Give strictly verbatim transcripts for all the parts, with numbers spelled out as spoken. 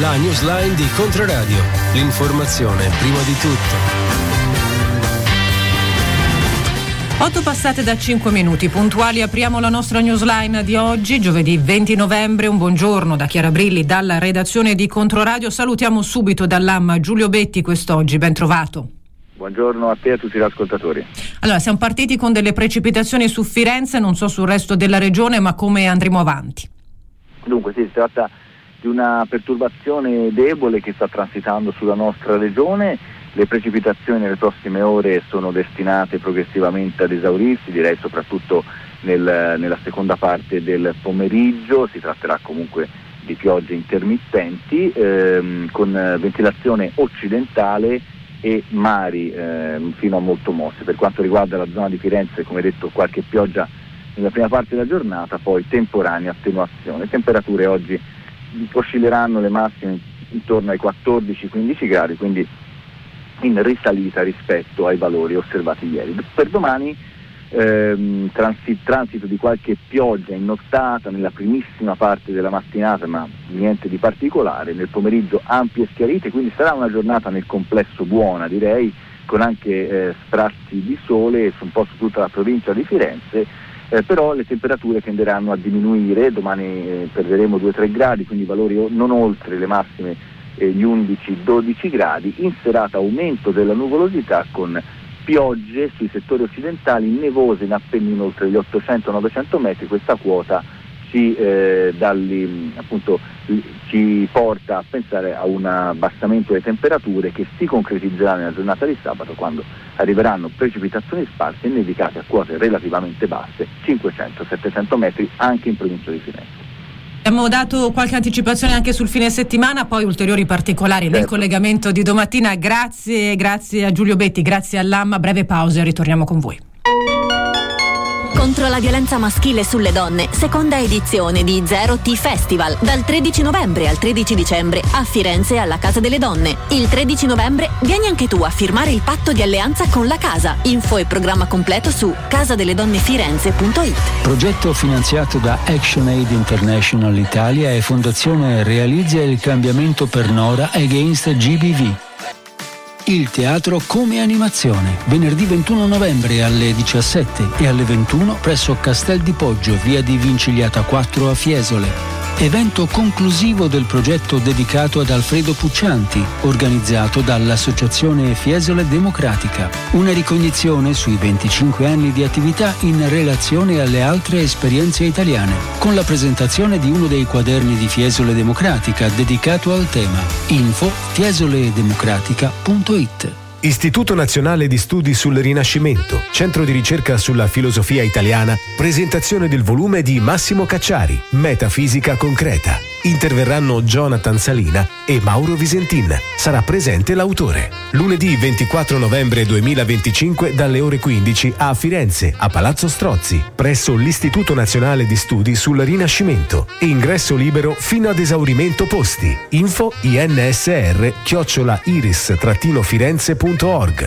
La newsline di Controradio. L'informazione prima di tutto. otto passate da cinque minuti, puntuali apriamo la nostra newsline di oggi, giovedì venti novembre. Un buongiorno da Chiara Brilli, dalla redazione di Controradio. Salutiamo subito dall'A M Giulio Betti quest'oggi, ben trovato. Buongiorno a te e a tutti gli ascoltatori. Allora, siamo partiti con delle precipitazioni su Firenze, non so sul resto della regione, ma come andremo avanti? Dunque sì, si tratta di una perturbazione debole che sta transitando sulla nostra regione. Le precipitazioni nelle prossime ore sono destinate progressivamente ad esaurirsi, direi soprattutto nel, nella seconda parte del pomeriggio. Si tratterà comunque di piogge intermittenti ehm, con ventilazione occidentale e mari eh, fino a molto mossi. Per quanto riguarda la zona di Firenze, come detto, qualche pioggia nella prima parte della giornata, poi temporanea attenuazione. Temperature oggi oscilleranno le massime intorno ai quattordici quindici gradi, quindi in risalita rispetto ai valori osservati ieri. Per domani ehm, transi- transito di qualche pioggia in nottata nella primissima parte della mattinata, ma niente di particolare. Nel pomeriggio ampie schiarite, quindi sarà una giornata nel complesso buona, direi, con anche eh, sprazzi di sole su un po' su tutta la provincia di Firenze, eh, però le temperature tenderanno a diminuire. Domani eh, perderemo due tre gradi, quindi valori o- non oltre le massime gli undici dodici gradi. In serata aumento della nuvolosità con piogge sui settori occidentali, nevose in Appennino oltre gli ottocento novecento metri. Questa quota ci, eh, dalli, appunto, ci porta a pensare a un abbassamento delle temperature che si concretizzerà nella giornata di sabato, quando arriveranno precipitazioni sparse e nevicate a quote relativamente basse, cinquecento settecento metri anche in provincia di Firenze. Abbiamo dato qualche anticipazione anche sul fine settimana, poi ulteriori particolari nel collegamento di domattina. Grazie, grazie a Giulio Betti, grazie all'A M. Breve pausa e ritorniamo con voi. Contro la violenza maschile sulle donne, seconda edizione di Zero T Festival, dal tredici novembre al tredici dicembre a Firenze alla Casa delle Donne. Il tredici novembre vieni anche tu a firmare il patto di alleanza con la Casa. Info e programma completo su casadelledonnefirenze punto it. Progetto finanziato da ActionAid International Italia e Fondazione Realizza il cambiamento per Nora Against G B V. Il teatro come animazione, venerdì ventuno novembre alle diciassette e alle ventuno presso Castel di Poggio, via di Vincigliata quattro a Fiesole. Evento conclusivo del progetto dedicato ad Alfredo Puccianti, organizzato dall'Associazione Fiesole Democratica. Una ricognizione sui venticinque anni di attività in relazione alle altre esperienze italiane, con la presentazione di uno dei quaderni di Fiesole Democratica dedicato al tema. Info fiesoledemocratica punto it. Istituto Nazionale di Studi sul Rinascimento, centro di ricerca sulla filosofia italiana, presentazione del volume di Massimo Cacciari, Metafisica concreta. Interverranno Jonathan Salina e Mauro Visentin. Sarà presente l'autore. Lunedì ventiquattro novembre duemilaventicinque dalle ore quindici a Firenze, a Palazzo Strozzi, presso l'Istituto Nazionale di Studi sul Rinascimento. Ingresso libero fino ad esaurimento posti. Info insr chiocciola iris firenze punto org.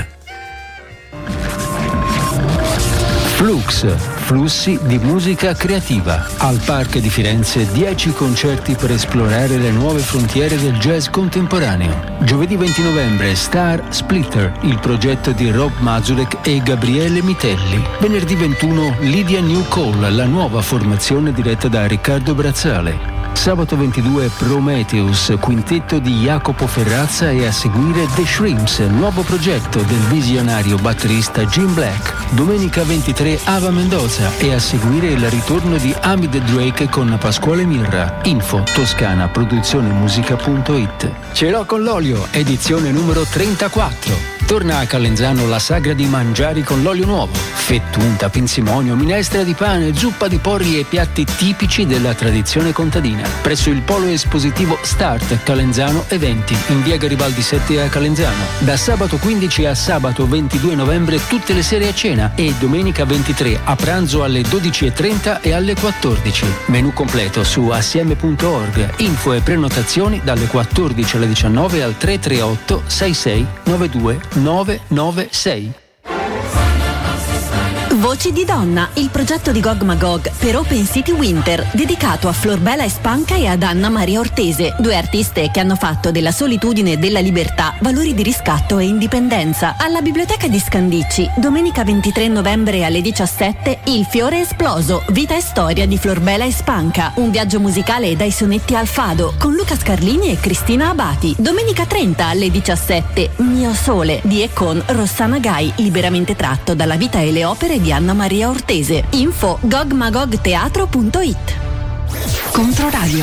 Flux, flussi di musica creativa. Al Park di Firenze dieci concerti per esplorare le nuove frontiere del jazz contemporaneo. Giovedì venti novembre Star Splitter, il progetto di Rob Mazurek e Gabriele Mitelli. Venerdì ventuno Lydia New Call, la nuova formazione diretta da Riccardo Brazzale. Sabato ventidue Prometheus, quintetto di Jacopo Ferrazza, e a seguire The Shrimps, nuovo progetto del visionario batterista Jim Black. Domenica ventitré Ava Mendoza e a seguire il ritorno di Amid Drake con Pasquale Mirra. Info toscana produzione musica punto it. Ce l'ho con l'olio, edizione numero trentaquattro. Torna a Calenzano la sagra di mangiari con l'olio nuovo. Fettunta, pinzimonio, minestra di pane, zuppa di porri e piatti tipici della tradizione contadina. Presso il polo espositivo Start Calenzano Eventi, in via Garibaldi sette a Calenzano. Da sabato quindici a sabato ventidue novembre tutte le sere a cena e domenica ventitré a pranzo alle dodici e trenta e alle quattordici. Menù completo su assieme punto org. Info e prenotazioni dalle quattordici alle diciannove al tre tre otto sei sei nove due nove nove sei. Voci di donna, il progetto di Gog Magog per Open City Winter, dedicato a Florbela Espanca e ad Anna Maria Ortese, due artiste che hanno fatto della solitudine e della libertà valori di riscatto e indipendenza. Alla Biblioteca di Scandicci, domenica ventitré novembre alle diciassette, Il fiore esploso, vita e storia di Florbela Espanca, un viaggio musicale dai sonetti al fado, con Luca Scarlini e Cristina Abati. Domenica trenta alle diciassette, Mio sole, di e con Rossana Gai, liberamente tratto dalla vita e le opere di Anna Maria Ortese. Info gogmagogteatro punto it. Controradio.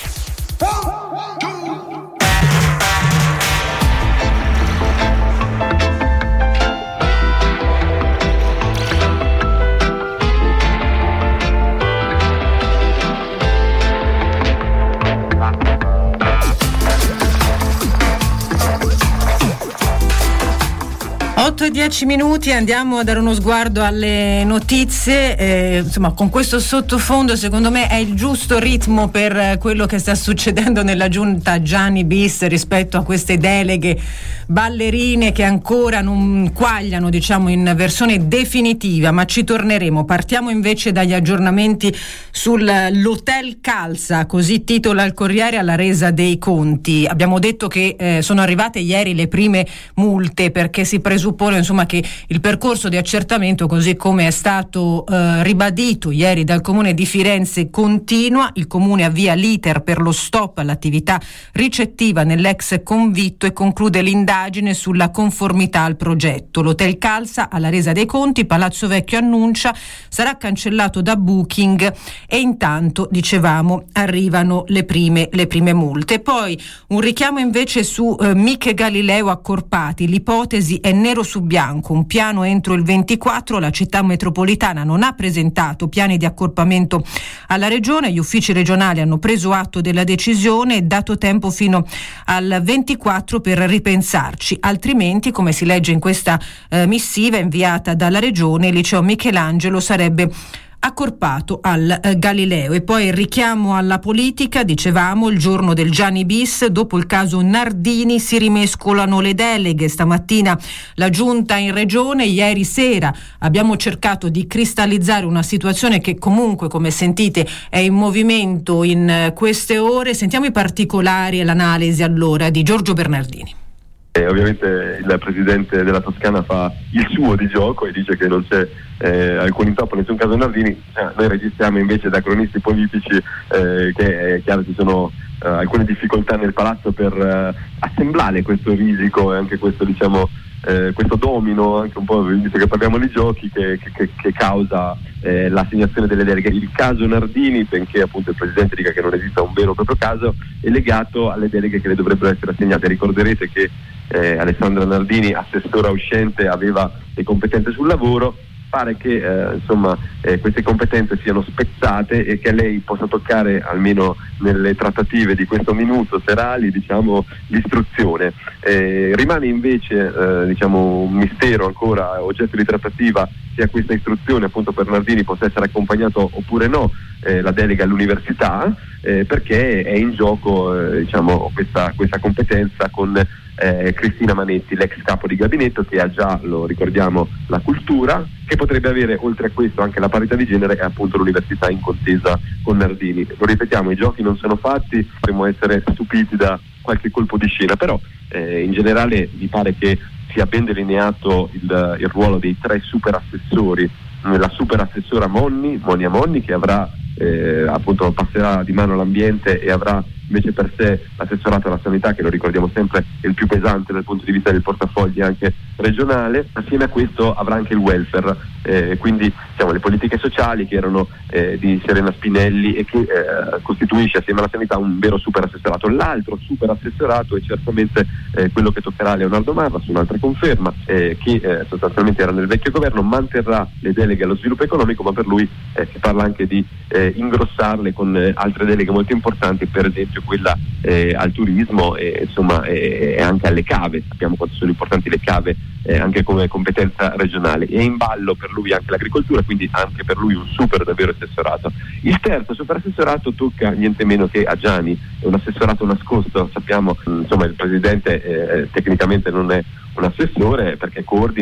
otto e dieci minuti, andiamo a dare uno sguardo alle notizie. Eh, insomma, con questo sottofondo secondo me è il giusto ritmo per quello che sta succedendo nella giunta Gianni bis rispetto a queste deleghe ballerine che ancora non quagliano, diciamo, in versione definitiva, ma ci torneremo. Partiamo invece dagli aggiornamenti sull'Hotel Calza, così titola il Corriere, alla resa dei conti. Abbiamo detto che eh, sono arrivate ieri le prime multe, perché si presuppone insomma che il percorso di accertamento, così come è stato eh, ribadito ieri dal Comune di Firenze, continua. Il Comune avvia l'iter per lo stop all'attività ricettiva nell'ex convitto e conclude l'indagine sulla conformità al progetto. L'Hotel Calza alla resa dei conti, Palazzo Vecchio annuncia sarà cancellato da Booking e intanto, dicevamo, arrivano le prime le prime multe. Poi un richiamo invece su eh, Miche Galileo accorpati, l'ipotesi è nero su bianco, un piano entro il ventiquattro. La città metropolitana non ha presentato piani di accorpamento alla regione, gli uffici regionali hanno preso atto della decisione e dato tempo fino al ventiquattro per ripensarci, altrimenti, come si legge in questa eh, missiva inviata dalla regione, il liceo Michelangelo sarebbe accorpato al eh, Galileo. E poi il richiamo alla politica, dicevamo, il giorno del Gianni bis, dopo il caso Nardini si rimescolano le deleghe. Stamattina la giunta in regione, ieri sera abbiamo cercato di cristallizzare una situazione che comunque, come sentite, è in movimento in eh, queste ore. Sentiamo i particolari e l'analisi allora di Giorgio Bernardini. E ovviamente il presidente della Toscana fa il suo di gioco e dice che non c'è eh, alcun intoppo, nessun caso Nardini. Eh, noi registriamo invece da cronisti politici eh, che è chiaro ci sono eh, alcune difficoltà nel palazzo per eh, assemblare questo risico e anche questo, diciamo, eh, questo domino, anche un po', visto che parliamo di giochi, che, che, che causa eh, l'assegnazione delle deleghe. Il caso Nardini, benché appunto il presidente dica che non esista un vero e proprio caso, è legato alle deleghe che le dovrebbero essere assegnate. Ricorderete che Eh, Alessandra Nardini, assessora uscente, aveva le competenze sul lavoro. Pare che eh, insomma eh, queste competenze siano spezzate e che a lei possa toccare, almeno nelle trattative di questo minuto serali, diciamo, l'istruzione. Eh, rimane invece eh, diciamo un mistero ancora oggetto di trattativa sia questa istruzione appunto per Nardini possa essere accompagnato oppure no eh, la delega all'università, eh, perché è in gioco eh, diciamo questa, questa competenza con Eh, Cristina Manetti, l'ex capo di gabinetto, che ha già, lo ricordiamo, la cultura, che potrebbe avere oltre a questo anche la parità di genere e appunto l'università in contesa con Nardini. Lo ripetiamo, i giochi non sono fatti, potremmo essere stupiti da qualche colpo di scena, però eh, in generale mi pare che sia ben delineato il, il ruolo dei tre super assessori. La super assessora Monni, Monia Monni, che avrà eh, appunto passerà di mano all'ambiente e avrà invece per sé l'assessorato alla sanità, che lo ricordiamo sempre è il più pesante dal punto di vista del portafogli anche regionale. Assieme a questo avrà anche il welfare, eh, quindi diciamo le politiche sociali, che erano eh, di Serena Spinelli e che eh, costituisce assieme alla sanità un vero super assessorato. L'altro super assessorato è certamente eh, quello che toccherà a Leonardo Marra, su un'altra conferma, eh, che eh, sostanzialmente era nel vecchio governo, manterrà le deleghe allo sviluppo economico, ma per lui eh, si parla anche di eh, ingrossarle con eh, altre deleghe molto importanti, per esempio quella eh, al turismo e insomma e, e anche alle cave. Sappiamo quanto sono importanti le cave eh, anche come competenza regionale. È in ballo per lui anche l'agricoltura, quindi anche per lui un super davvero assessorato. Il terzo super assessorato tocca niente meno che a Gianni, è un assessorato nascosto. Sappiamo insomma il presidente eh, tecnicamente non è un assessore perché coordina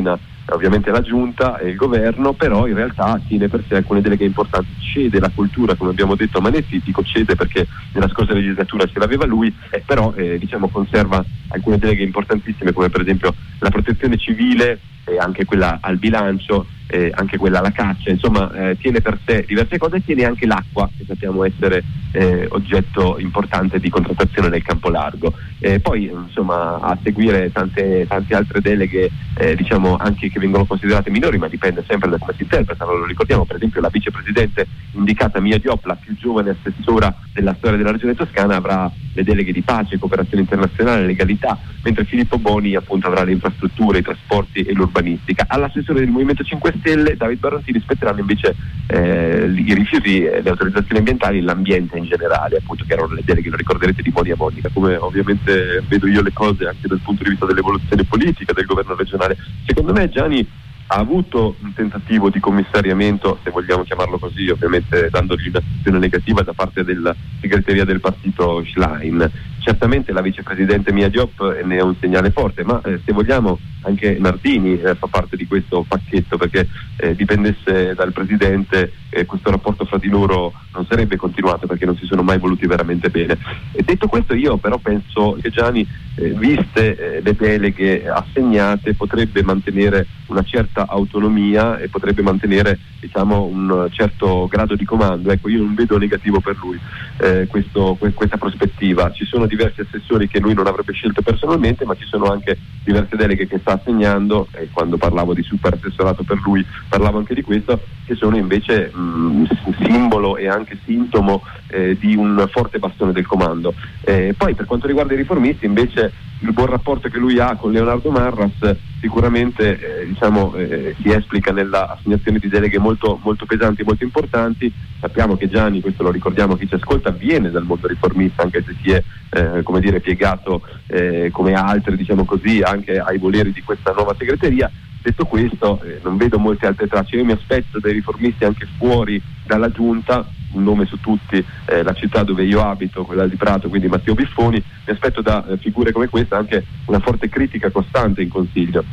ovviamente la giunta e il governo, però in realtà tiene per sé alcune deleghe importanti, cede la cultura, come abbiamo detto a Manetti, dico cede perché nella scorsa legislatura ce l'aveva lui, eh, però eh, diciamo conserva alcune deleghe importantissime, come per esempio la protezione civile e anche quella al bilancio, eh, anche quella alla caccia, insomma eh, tiene per sé diverse cose, e tiene anche l'acqua, che sappiamo essere eh, oggetto importante di contrattazione nel campo largo. Eh, poi insomma a seguire tante, tante altre deleghe eh, diciamo anche che vengono considerate minori, ma dipende sempre da come si interpretano. Lo ricordiamo, per esempio la vicepresidente indicata Mia Diop, la più giovane assessora della storia della regione Toscana, avrà le deleghe di pace, cooperazione internazionale, legalità, mentre Filippo Boni appunto avrà le infrastrutture, i trasporti e l'urbanistica. All'assessore del Movimento cinque Stelle David Barontini spetteranno invece eh, i rifiuti, le autorizzazioni ambientali e l'ambiente in generale, appunto, che erano le deleghe, lo ricorderete, di Boni a Monica. Come ovviamente vedo io le cose anche dal punto di vista dell'evoluzione politica del governo regionale, secondo me Gianni ha avuto un tentativo di commissariamento, se vogliamo chiamarlo così, ovviamente dandogli una situazione negativa da parte della segreteria del partito Schlein. Certamente la vicepresidente Mia Diop ne è un segnale forte, ma eh, se vogliamo anche Nardini eh, fa parte di questo pacchetto, perché eh, dipendesse dal presidente eh, questo rapporto fra di loro non sarebbe continuato, perché non si sono mai voluti veramente bene. E detto questo, io però penso che Gianni, eh, viste eh, le deleghe assegnate, potrebbe mantenere una certa autonomia e potrebbe mantenere, diciamo, un certo grado di comando. Ecco, io non vedo negativo per lui eh, questo, que- questa prospettiva. Ci sono diversi assessori che lui non avrebbe scelto personalmente, ma ci sono anche diverse deleghe che sta assegnando, e quando parlavo di super assessorato per lui parlavo anche di questo, che sono invece mh, simbolo e anche sintomo eh, di un forte bastone del comando. Eh, poi per quanto riguarda i riformisti, invece, il buon rapporto che lui ha con Leonardo Marras sicuramente eh, diciamo eh, si esplica nella assegnazione di deleghe molto, molto pesanti e molto importanti. Sappiamo che Gianni, questo lo ricordiamo a chi ci ascolta, viene dal mondo riformista, anche se si è eh, come dire piegato eh, come altri, diciamo così, anche ai voleri di questa nuova segreteria. Detto questo, eh, non vedo molte altre tracce. Io mi aspetto dai riformisti anche fuori dalla giunta, un nome su tutti, eh, la città dove io abito, quella di Prato, quindi Matteo Biffoni. Mi aspetto da eh, figure come questa anche una forte critica costante in Consiglio.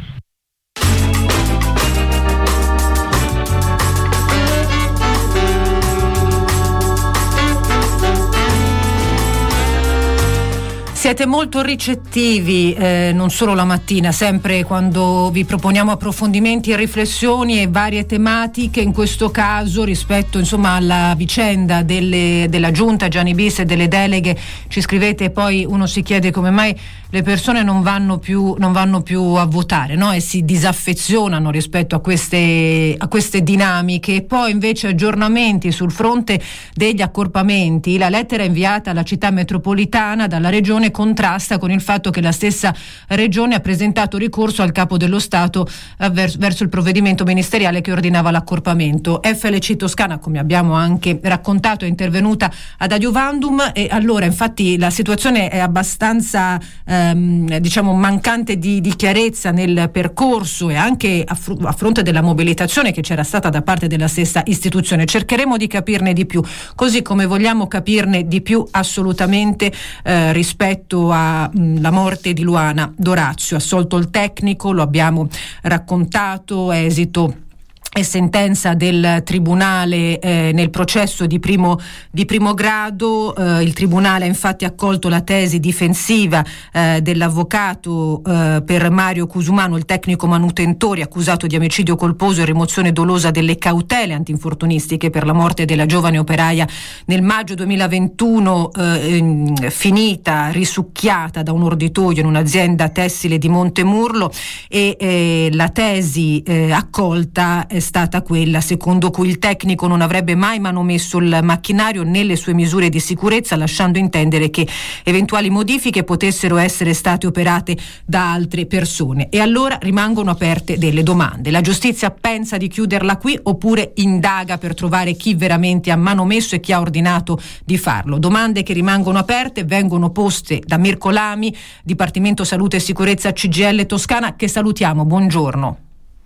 Siete molto ricettivi, eh, non solo la mattina, sempre quando vi proponiamo approfondimenti e riflessioni e varie tematiche. In questo caso, rispetto insomma alla vicenda delle, della giunta Gianni Bis e delle deleghe, ci scrivete e poi uno si chiede come mai le persone non vanno più, non vanno più a votare, no? E si disaffezionano rispetto a queste, a queste dinamiche. E poi invece aggiornamenti sul fronte degli accorpamenti. La lettera inviata alla città metropolitana dalla regione contrasta con il fatto che la stessa regione ha presentato ricorso al capo dello Stato eh, vers- verso il provvedimento ministeriale che ordinava l'accorpamento. F L C Toscana, come abbiamo anche raccontato, è intervenuta ad adiuvandum, e allora infatti la situazione è abbastanza ehm, diciamo mancante di, di chiarezza nel percorso, e anche a, fr- a fronte della mobilitazione che c'era stata da parte della stessa istituzione. Cercheremo di capirne di più, così come vogliamo capirne di più assolutamente eh, rispetto alla morte di Luana D'Orazio. Assolto il tecnico, lo abbiamo raccontato, esito e sentenza del tribunale eh, nel processo di primo, di primo grado. Eh, il tribunale ha infatti accolto la tesi difensiva eh, dell'avvocato eh, per Mario Cusumano, il tecnico manutentore accusato di omicidio colposo e rimozione dolosa delle cautele antinfortunistiche per la morte della giovane operaia nel maggio duemilaventuno, eh, finita risucchiata da un orditoio in un'azienda tessile di Montemurlo. E eh, la tesi eh, accolta è stata quella secondo cui il tecnico non avrebbe mai manomesso il macchinario né le sue misure di sicurezza, lasciando intendere che eventuali modifiche potessero essere state operate da altre persone. E allora rimangono aperte delle domande. La giustizia pensa di chiuderla qui oppure indaga per trovare chi veramente ha manomesso e chi ha ordinato di farlo? Domande che rimangono aperte, vengono poste da Mirko Lami, Dipartimento Salute e Sicurezza C G I L Toscana, che salutiamo. Buongiorno.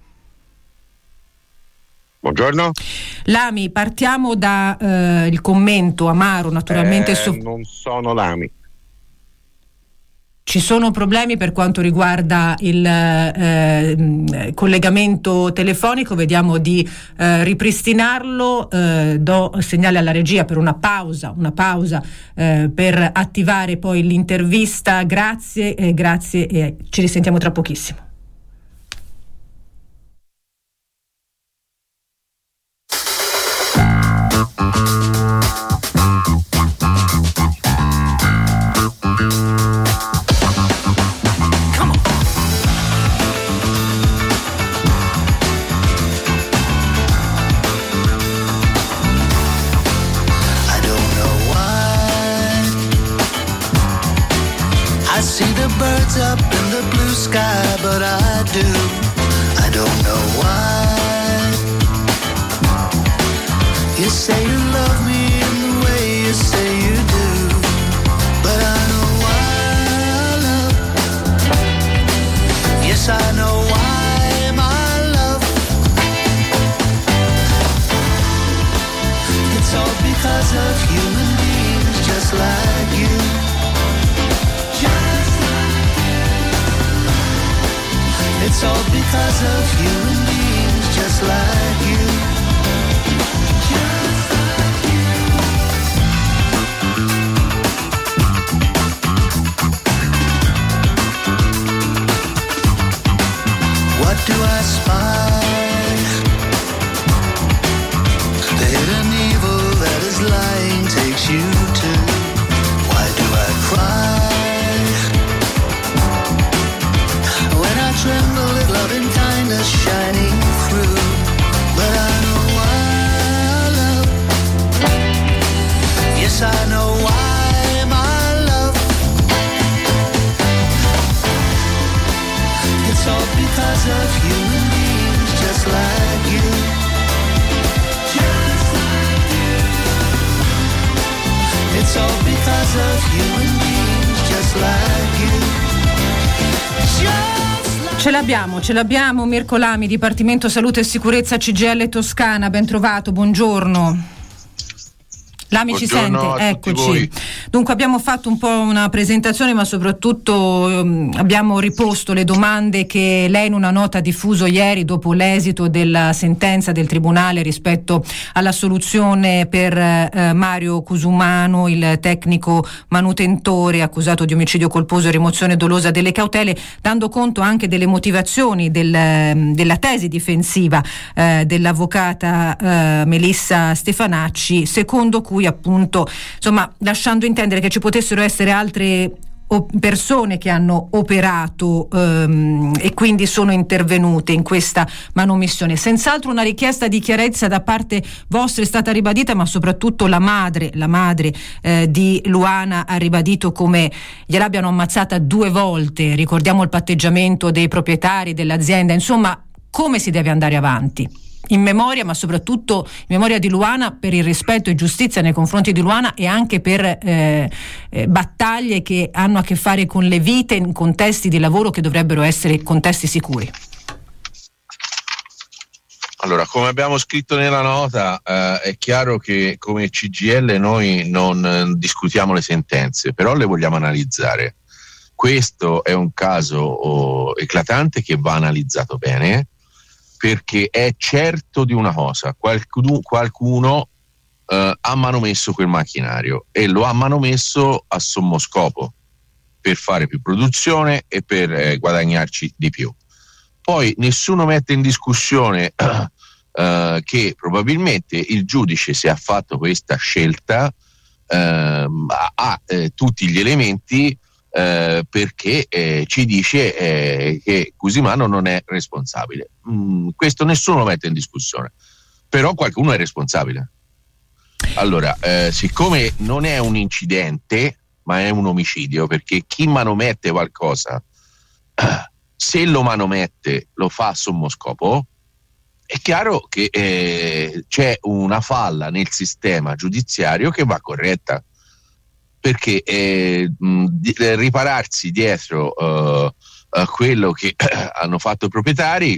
Buongiorno. Lami, partiamo da eh, il commento amaro naturalmente. Eh, so- non sono Lami. Ci sono problemi per quanto riguarda il eh, collegamento telefonico, vediamo di eh, ripristinarlo. Eh, do segnale alla regia per una pausa, una pausa eh, per attivare poi l'intervista. Grazie, eh, grazie e ci risentiamo tra pochissimo. Up in the blue sky, but I do. I don't know why. You say you love me in the way you say you do, but I know why I love. Yes, I know why my love. It's all because of human beings just like you. It's all because of human beings just like you. Just like you. What do I spy? The hidden evil that is lying takes you to. Why do I cry? Tremble at love and kindness shining through, but I know why I love. Yes, I know why my love. It's all because of human beings just like you. Just like you. It's all because of human beings just like you. Just Ce l'abbiamo, ce l'abbiamo Mirko Lami, Dipartimento Salute e Sicurezza C G I L Toscana, ben trovato, buongiorno. Lami ci sente? Eccoci. Dunque abbiamo fatto un po' una presentazione, ma soprattutto um, abbiamo riposto le domande che lei in una nota ha diffuso ieri dopo l'esito della sentenza del Tribunale rispetto alla soluzione per uh, Mario Cusumano, il tecnico manutentore accusato di omicidio colposo e rimozione dolosa delle cautele, dando conto anche delle motivazioni del, della tesi difensiva uh, dell'avvocata uh, Melissa Stefanacci, secondo cui appunto, insomma, lasciando intendere che ci potessero essere altre persone che hanno operato um, e quindi sono intervenute in questa manomissione. Senz'altro una richiesta di chiarezza da parte vostra è stata ribadita, ma soprattutto la madre, la madre eh, di Luana ha ribadito come gliel'abbiano ammazzata due volte. Ricordiamo il patteggiamento dei proprietari dell'azienda, insomma, come si deve andare avanti? In memoria, ma soprattutto in memoria di Luana, per il rispetto e giustizia nei confronti di Luana e anche per eh, eh, battaglie che hanno a che fare con le vite in contesti di lavoro che dovrebbero essere contesti sicuri. Allora, come abbiamo scritto nella nota, eh, è chiaro che come C G I L noi non eh, discutiamo le sentenze, però le vogliamo analizzare. Questo è un caso oh, eclatante che va analizzato bene, perché è certo di una cosa: qualcuno, qualcuno eh, ha manomesso quel macchinario e lo ha manomesso a sommo scopo, per fare più produzione e per eh, guadagnarci di più. Poi nessuno mette in discussione eh, che probabilmente il giudice, se ha fatto questa scelta, eh, ha eh, tutti gli elementi Eh, perché eh, ci dice eh, che Cusimano non è responsabile. Mm, questo nessuno lo mette in discussione, però qualcuno è responsabile. Allora, eh, siccome non è un incidente ma è un omicidio, perché chi manomette qualcosa eh, se lo manomette lo fa a sommo scopo, è chiaro che eh, c'è una falla nel sistema giudiziario che va corretta, perché eh, di, ripararsi dietro uh, a quello che hanno fatto i proprietari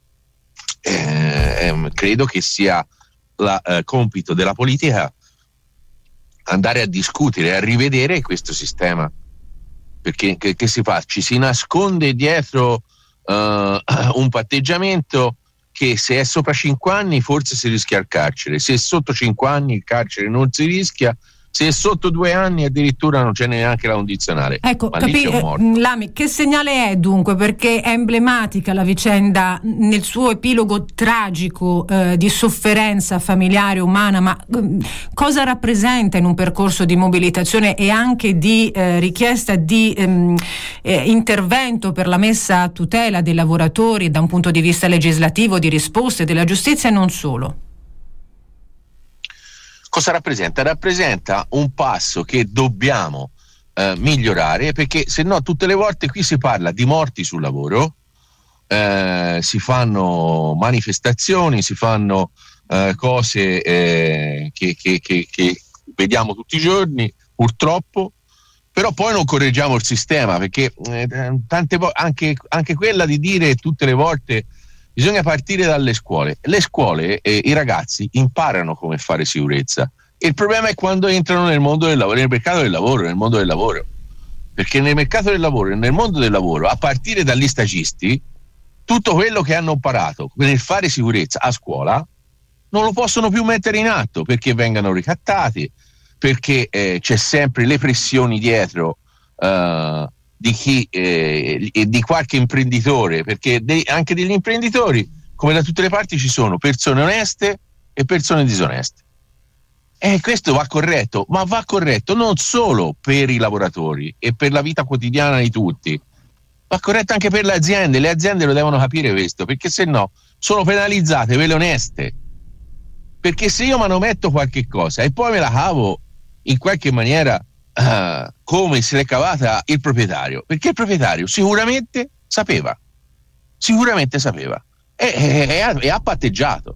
eh, credo che sia la, uh, compito della politica andare a discutere, a rivedere questo sistema. perché che, che si fa? Ci si nasconde dietro uh, un patteggiamento che se è sopra cinque anni forse si rischia il carcere, se è sotto cinque anni il carcere non si rischia, se è sotto due anni addirittura non c'è neanche la condizionale. Ecco, ma capi- lì c'è un morto. Lami, che segnale è dunque? Perché è emblematica la vicenda nel suo epilogo tragico eh, di sofferenza familiare, umana, ma eh, cosa rappresenta in un percorso di mobilitazione e anche di eh, richiesta di ehm, eh, intervento per la messa a tutela dei lavoratori da un punto di vista legislativo, di risposte della giustizia e non solo? Cosa rappresenta? Rappresenta un passo che dobbiamo eh, migliorare, perché se no tutte le volte qui si parla di morti sul lavoro, eh, si fanno manifestazioni, si fanno eh, cose eh, che, che, che, che vediamo tutti i giorni purtroppo, però poi non correggiamo il sistema, perché eh, tante vo- anche, anche quella di dire tutte le volte bisogna partire dalle scuole. Le scuole e eh, i ragazzi imparano come fare sicurezza. Il problema è quando entrano nel mondo del lavoro, nel mercato del lavoro, nel mondo del lavoro. Perché nel mercato del lavoro e nel mondo del lavoro, a partire dagli stagisti, tutto quello che hanno imparato nel fare sicurezza a scuola non lo possono più mettere in atto, perché vengano ricattati, perché eh, c'è sempre le pressioni dietro uh, di chi eh, e di qualche imprenditore, perché de- anche degli imprenditori, come da tutte le parti, ci sono persone oneste e persone disoneste, e questo va corretto, ma va corretto non solo per i lavoratori e per la vita quotidiana di tutti, va corretto anche per le aziende. Le aziende lo devono capire questo, perché se no sono penalizzate quelle oneste, perché se io manometto qualche cosa e poi me la cavo in qualche maniera Uh, come se l'è cavata il proprietario, perché il proprietario sicuramente sapeva sicuramente sapeva e, e, e, ha, e ha patteggiato,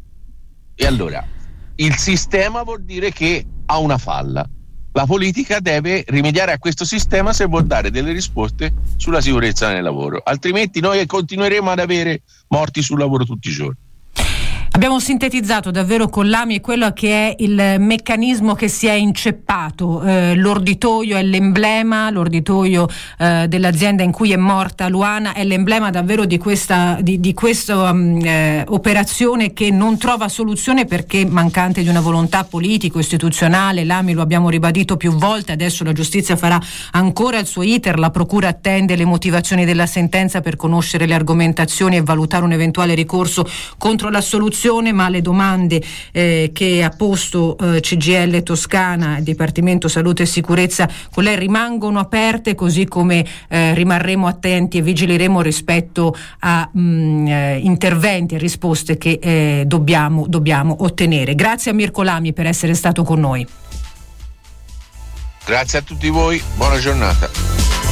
e allora il sistema vuol dire che ha una falla. La politica deve rimediare a questo sistema se vuol dare delle risposte sulla sicurezza nel lavoro, altrimenti noi continueremo ad avere morti sul lavoro tutti i giorni. Abbiamo sintetizzato davvero con Lami quello che è il meccanismo che si è inceppato. Eh, l'orditoio è l'emblema, l'orditoio eh, dell'azienda in cui è morta Luana è l'emblema davvero di questa di, di questa um, eh, operazione che non trova soluzione perché mancante di una volontà politico-istituzionale. Lami, lo abbiamo ribadito più volte, adesso la giustizia farà ancora il suo iter, la procura attende le motivazioni della sentenza per conoscere le argomentazioni e valutare un eventuale ricorso contro la soluzione, ma le domande eh, che ha posto eh, C G I L Toscana, Dipartimento Salute e Sicurezza con lei rimangono aperte, così come eh, rimarremo attenti e vigileremo rispetto a mh, eh, interventi e risposte che eh, dobbiamo, dobbiamo ottenere. Grazie a Mirko Lami per essere stato con noi. Grazie a tutti voi, buona giornata.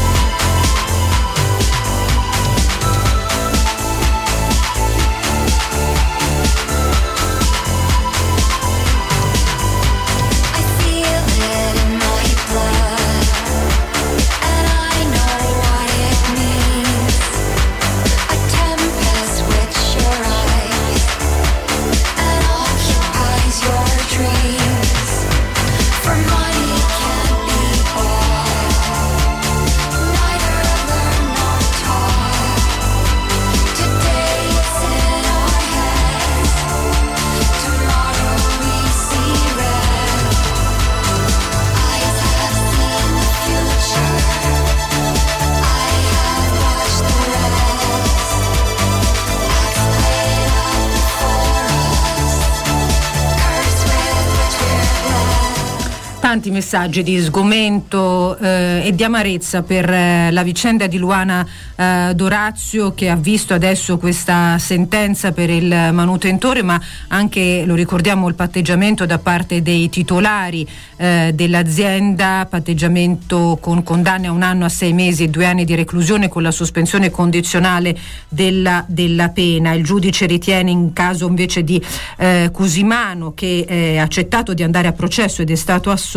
Tanti messaggi di sgomento eh, e di amarezza per eh, la vicenda di Luana eh, D'Orazio, che ha visto adesso questa sentenza per il manutentore, ma anche, lo ricordiamo, il patteggiamento da parte dei titolari eh, dell'azienda, patteggiamento con condanne a un anno, a sei mesi e due anni di reclusione con la sospensione condizionale della, della pena. Il giudice ritiene, in caso invece di eh, Cusimano, che ha eh, accettato di andare a processo ed è stato assolto,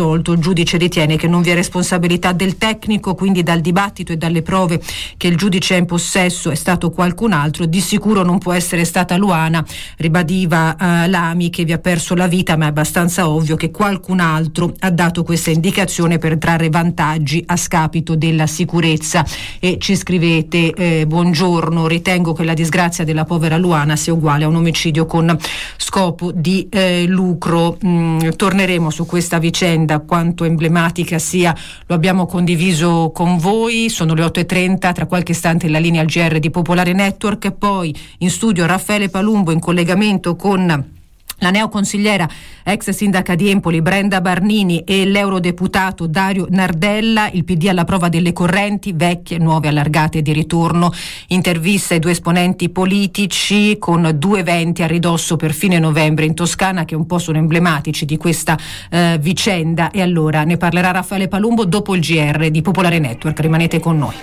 assolto. Il giudice ritiene che non vi è responsabilità del tecnico, quindi dal dibattito e dalle prove che il giudice è in possesso è stato qualcun altro, di sicuro non può essere stata Luana. Ribadiva uh, Lamy che vi ha perso la vita, ma è abbastanza ovvio che qualcun altro ha dato questa indicazione per trarre vantaggi a scapito della sicurezza. E ci scrivete eh, buongiorno, ritengo che la disgrazia della povera Luana sia uguale a un omicidio con scopo di eh, lucro. Mm, torneremo su questa vicenda, quanto emblematica sia, lo abbiamo condiviso con voi. Sono le otto e trenta, tra qualche istante la linea al G R di Popolare Network, poi in studio Raffaele Palumbo in collegamento con la neoconsigliera ex sindaca di Empoli Brenda Barnini e l'eurodeputato Dario Nardella. Il P D alla prova delle correnti, vecchie, nuove, allargate di ritorno. Intervista ai due esponenti politici con due eventi a ridosso per fine novembre in Toscana che un po' sono emblematici di questa eh, vicenda. E allora ne parlerà Raffaele Palumbo dopo il G R di Popolare Network. Rimanete con noi.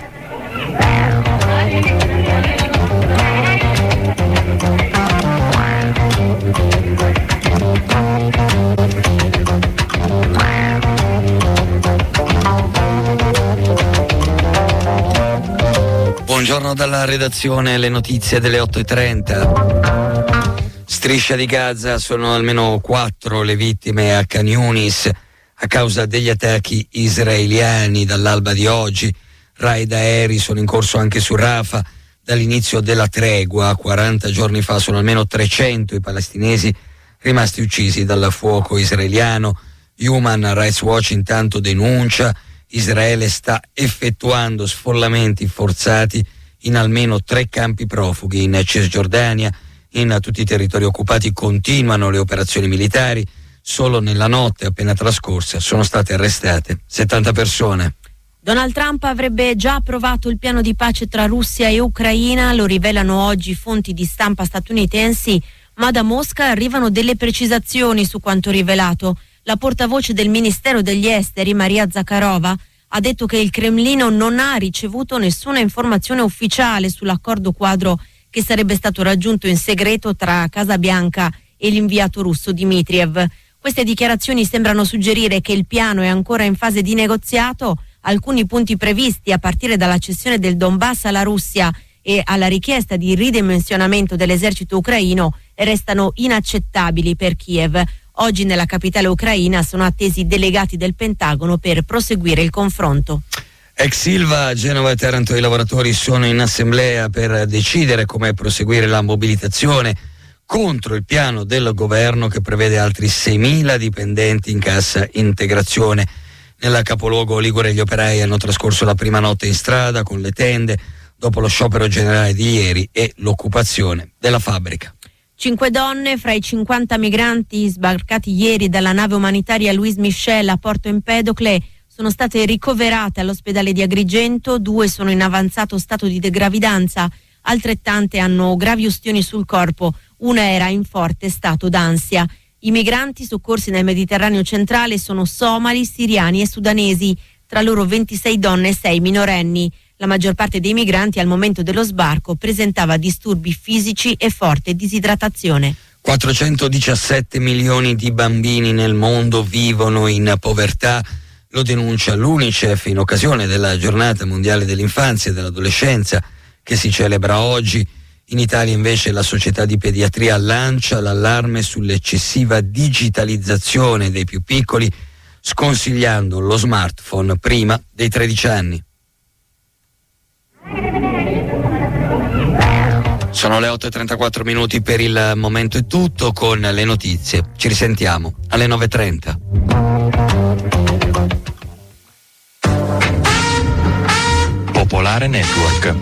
Buongiorno dalla redazione, le notizie delle otto e trenta. Striscia di Gaza, sono almeno quattro le vittime a Khan Yunis a causa degli attacchi israeliani dall'alba di oggi. Raid aerei sono in corso anche su Rafah. Dall'inizio della tregua, quaranta giorni fa, sono almeno trecento i palestinesi rimasti uccisi dal fuoco israeliano. Human Rights Watch intanto denuncia: Israele sta effettuando sfollamenti forzati in almeno tre campi profughi in Cisgiordania. In tutti i territori occupati continuano le operazioni militari. Solo nella notte appena trascorsa sono state arrestate settanta persone. Donald Trump avrebbe già approvato il piano di pace tra Russia e Ucraina, lo rivelano oggi fonti di stampa statunitensi, ma da Mosca arrivano delle precisazioni su quanto rivelato. La portavoce del Ministero degli Esteri, Maria Zakharova, ha detto che il Cremlino non ha ricevuto nessuna informazione ufficiale sull'accordo quadro che sarebbe stato raggiunto in segreto tra Casa Bianca e l'inviato russo Dmitriev. Queste dichiarazioni sembrano suggerire che il piano è ancora in fase di negoziato. Alcuni punti previsti, a partire dalla cessione del Donbass alla Russia e alla richiesta di ridimensionamento dell'esercito ucraino, restano inaccettabili per Kiev. Oggi nella capitale ucraina sono attesi delegati del Pentagono per proseguire il confronto. Ex Ilva, Genova e Taranto, i lavoratori sono in assemblea per decidere come proseguire la mobilitazione contro il piano del governo che prevede altri seimila dipendenti in cassa integrazione. Nel capoluogo ligure gli operai hanno trascorso la prima notte in strada con le tende dopo lo sciopero generale di ieri e l'occupazione della fabbrica. Cinque donne fra i cinquanta migranti sbarcati ieri dalla nave umanitaria Louis Michel a Porto Empedocle sono state ricoverate all'ospedale di Agrigento. Due sono in avanzato stato di degravidanza, altrettante hanno gravi ustioni sul corpo, una era in forte stato d'ansia. I migranti soccorsi nel Mediterraneo centrale sono somali, siriani e sudanesi, tra loro ventisei donne e sei minorenni. La maggior parte dei migranti al momento dello sbarco presentava disturbi fisici e forte disidratazione. quattrocentodiciassette milioni di bambini nel mondo vivono in povertà, lo denuncia l'UNICEF in occasione della Giornata Mondiale dell'Infanzia e dell'Adolescenza che si celebra oggi. In Italia invece la Società di Pediatria lancia l'allarme sull'eccessiva digitalizzazione dei più piccoli, sconsigliando lo smartphone prima dei tredici anni. Sono le otto e trentaquattro minuti, per il momento è tutto con le notizie. Ci risentiamo alle nove e trenta. Popolare Network.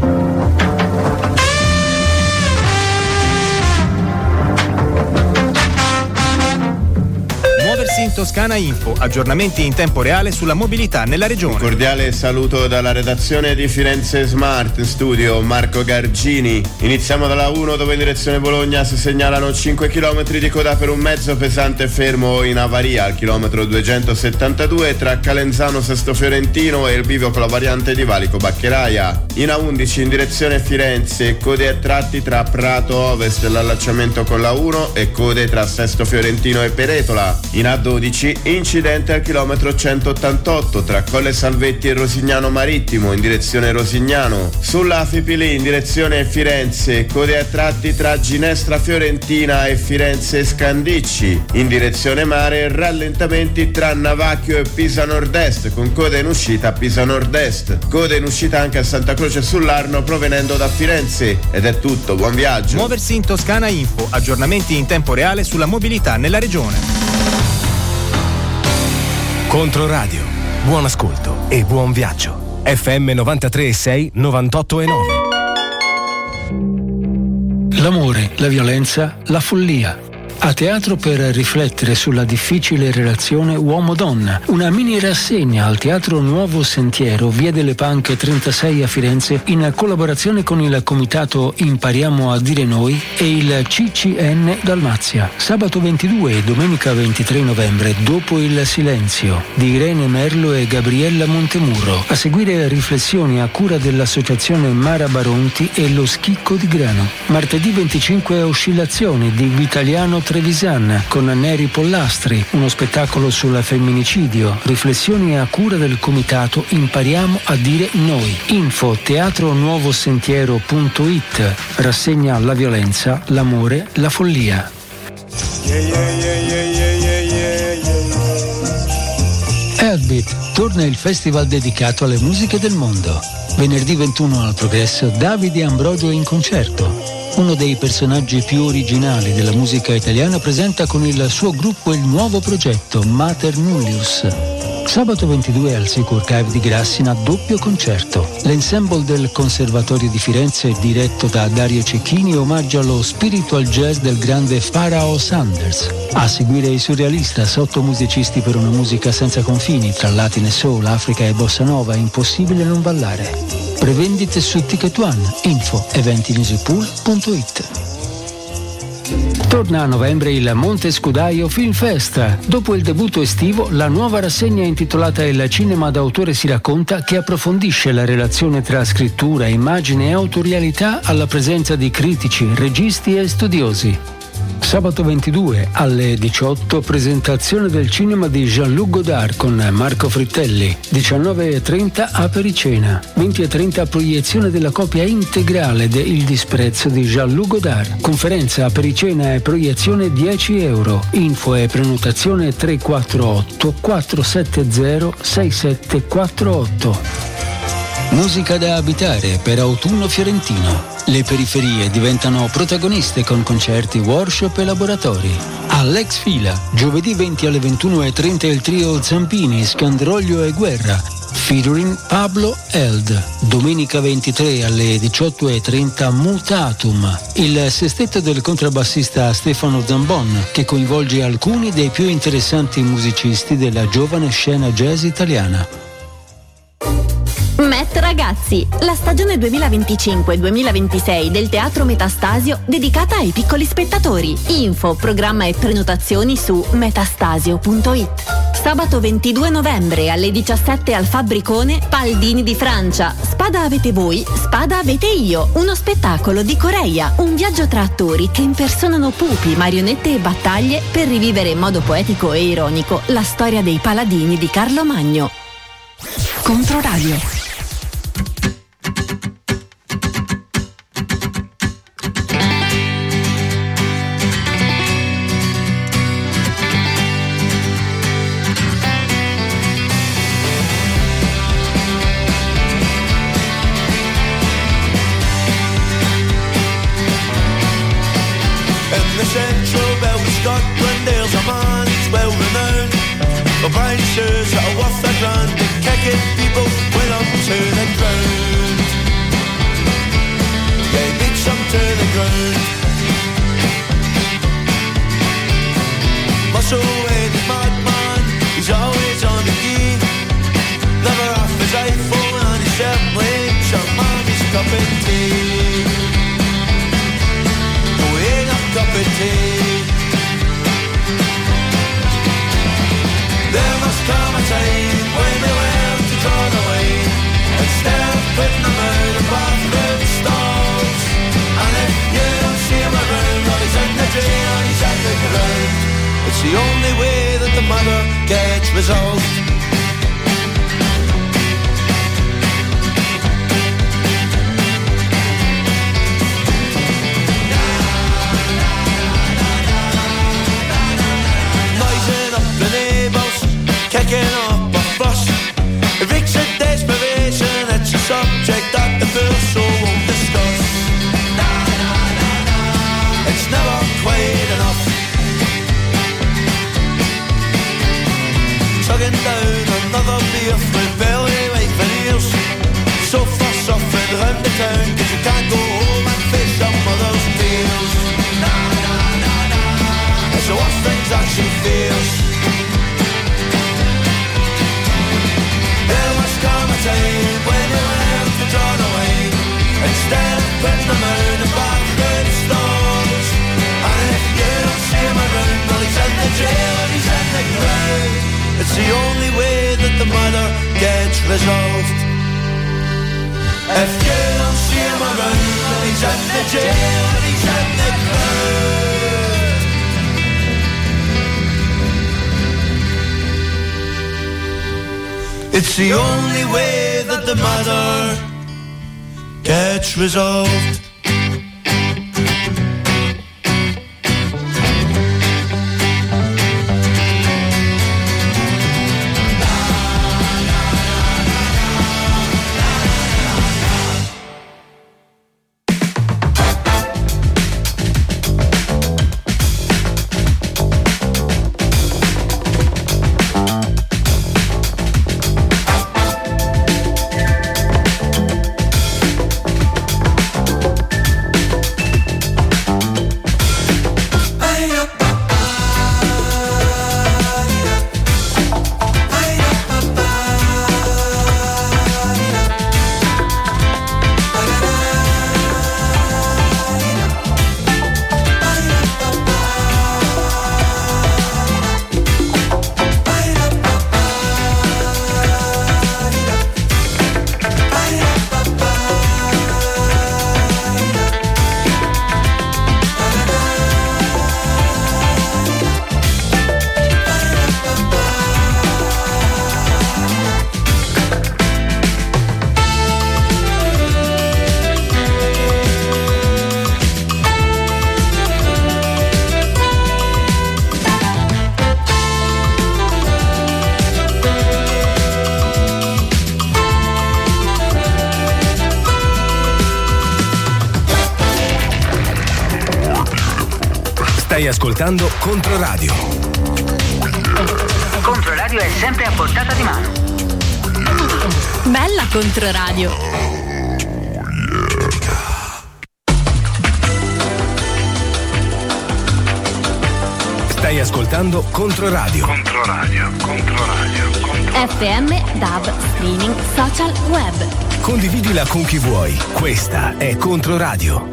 In Toscana Info, aggiornamenti in tempo reale sulla mobilità nella regione. Un cordiale saluto dalla redazione di Firenze Smart, in studio Marco Gargini. Iniziamo dalla uno, dove in direzione Bologna si segnalano cinque chilometri di coda per un mezzo pesante fermo in avaria al chilometro duecentosettantadue tra Calenzano Sesto Fiorentino e il bivio con la variante di Valico Baccheraia. In A undici in direzione Firenze, code a tratti tra Prato Ovest e l'allacciamento con la uno e code tra Sesto Fiorentino e Peretola. In A dodici dodici, incidente al chilometro centottantotto tra Colle Salvetti e Rosignano Marittimo in direzione Rosignano. Sulla Fipili in direzione Firenze, code a tratti tra Ginestra Fiorentina e Firenze Scandicci. In direzione mare, rallentamenti tra Navacchio e Pisa Nord-Est con code in uscita a Pisa Nord-Est. Code in uscita anche a Santa Croce sull'Arno provenendo da Firenze. Ed è tutto, buon viaggio. Muoversi in Toscana Info, aggiornamenti in tempo reale sulla mobilità nella regione. Controradio, buon ascolto e buon viaggio. F M novantatré e sei, novantotto e nove. L'amore, la violenza, la follia. A teatro per riflettere sulla difficile relazione uomo-donna. Una mini rassegna al Teatro Nuovo Sentiero, via delle Panche trentasei a Firenze, in collaborazione con il comitato Impariamo a dire noi e il C C N Dalmazia. Sabato ventidue e domenica ventitré novembre, Dopo il silenzio, di Irene Merlo e Gabriella Montemurro. A seguire riflessioni a cura dell'associazione Mara Baronti e Lo Schicco di Grano. Martedì venticinque Oscillazioni di Vitaliano Trevisan con Neri Pollastri, uno spettacolo sul femminicidio, riflessioni a cura del comitato Impariamo a dire noi. Info teatronuovosentiero punto it, rassegna la violenza, l'amore, la follia. Heartbeat torna il festival dedicato alle musiche del mondo. Venerdì ventuno al Progresso, Davide Ambrogio in concerto. Uno dei personaggi più originali della musica italiana presenta con il suo gruppo il nuovo progetto Mater Nullius. Sabato ventidue al Sicur Cave di Grassina, doppio concerto. L'ensemble del Conservatorio di Firenze, diretto da Dario Cecchini, omaggia lo spiritual jazz del grande Pharao Sanders. A seguire i Surrealistas, otto musicisti per una musica senza confini, tra Latin e Soul, Africa e Bossa Nova, impossibile non ballare. Prevendite su Ticket One, info eventi musipool punto it. Torna a novembre il Monte Scudaio Film Fest. Dopo il debutto estivo, la nuova rassegna intitolata Il cinema d'autore si racconta, che approfondisce la relazione tra scrittura, immagine e autorialità alla presenza di critici, registi e studiosi. Sabato ventidue alle diciotto, presentazione del cinema di Jean-Luc Godard con Marco Frittelli. diciannove e trenta apericena. venti e trenta proiezione della copia integrale de Il disprezzo di Jean-Luc Godard. Conferenza, apericena e proiezione dieci euro. Info e prenotazione tre quattro otto quattro sette zero sei sette quattro otto. Musica da abitare per autunno fiorentino. Le periferie diventano protagoniste con concerti, workshop e laboratori. All'Ex Fila, giovedì venti alle ventuno e trenta il trio Zampini, Scandroglio e Guerra, featuring Pablo Eld. Domenica ventitré alle diciotto e trenta Mutatum, il sestetto del contrabbassista Stefano Zambon, che coinvolge alcuni dei più interessanti musicisti della giovane scena jazz italiana. Met Ragazzi, la stagione duemilaventicinque duemilaventisei del Teatro Metastasio dedicata ai piccoli spettatori. Info, programma e prenotazioni su metastasio punto it. Sabato ventidue novembre alle diciassette al Fabbricone, Paldini di Francia. Spada avete voi, spada avete io. Uno spettacolo di Coreia. Un viaggio tra attori che impersonano pupi, marionette e battaglie per rivivere in modo poetico e ironico la storia dei paladini di Carlo Magno. Controradio. Central belt of Scotland, there's a man, he's well renowned for bright shoes that are worth a grand and kicking people when I'm to the ground. Yeah, he beats them to the ground. Muscle-headed madman, he's always on the key. Never off his iPhone and he certainly ain't your mommy's cup of tea. Cup of tea. There must come a time when we learn to draw the line instead of putting them out of bathroom stalls. And if you don't see him around, or he's in the drain or he's at the ground, it's the only way that the matter gets resolved. Noising up the neighbours, kicking up a fuss. It reeks of desperation, it's a subject that the fools so won't discuss. It's never quite enough. Tugging down another beer through belly like veneers. So far suffering round the town, cause you can't go home and face your mother's tears. It's the worst things that she fears. There must come a time when you have to turn away, instead of putting them out and back through the stores. And if you don't see him around, well he's in the jail and he's in the ground. It's the only way that the matter gets resolved. If you don't see him around, well he's in the jail and he's in the ground. It's the only way that the matter gets resolved. Stai ascoltando Controradio. Controradio è sempre a portata di mano. Bella Controradio. Stai ascoltando Controradio. Controradio, Controradio, Controradio. F M, D A B, streaming, social, web. Condividila con chi vuoi. Questa è Controradio.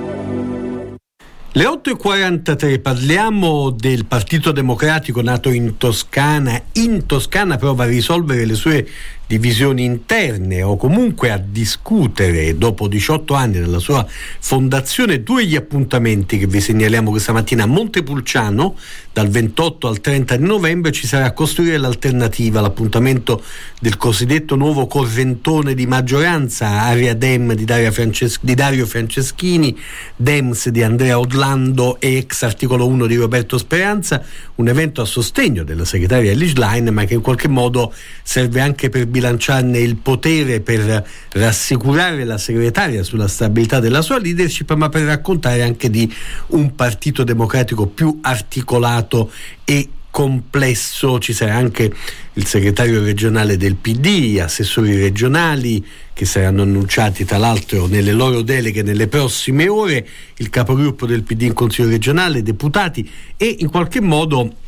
Le otto e quarantatré, parliamo del Partito Democratico nato in Toscana. In Toscana prova a risolvere le sue divisioni interne o comunque a discutere dopo diciotto anni dalla sua fondazione. Due gli appuntamenti che vi segnaliamo questa mattina. A Montepulciano dal ventotto al trenta di novembre ci sarà Costruire l'Alternativa, l'appuntamento del cosiddetto nuovo correntone di maggioranza, area Dem di Dario, Frances- di Dario Franceschini, Dems di Andrea Odlando e ex articolo uno di Roberto Speranza, un evento a sostegno della segretaria Elly Schlein, ma che in qualche modo serve anche per bilanciarne il potere, per rassicurare la segretaria sulla stabilità della sua leadership, ma per raccontare anche di un partito democratico più articolato e complesso. Ci sarà anche il segretario regionale del P D, assessori regionali che saranno annunciati tra l'altro nelle loro deleghe nelle prossime ore, il capogruppo del P D in Consiglio regionale, deputati, e in qualche modo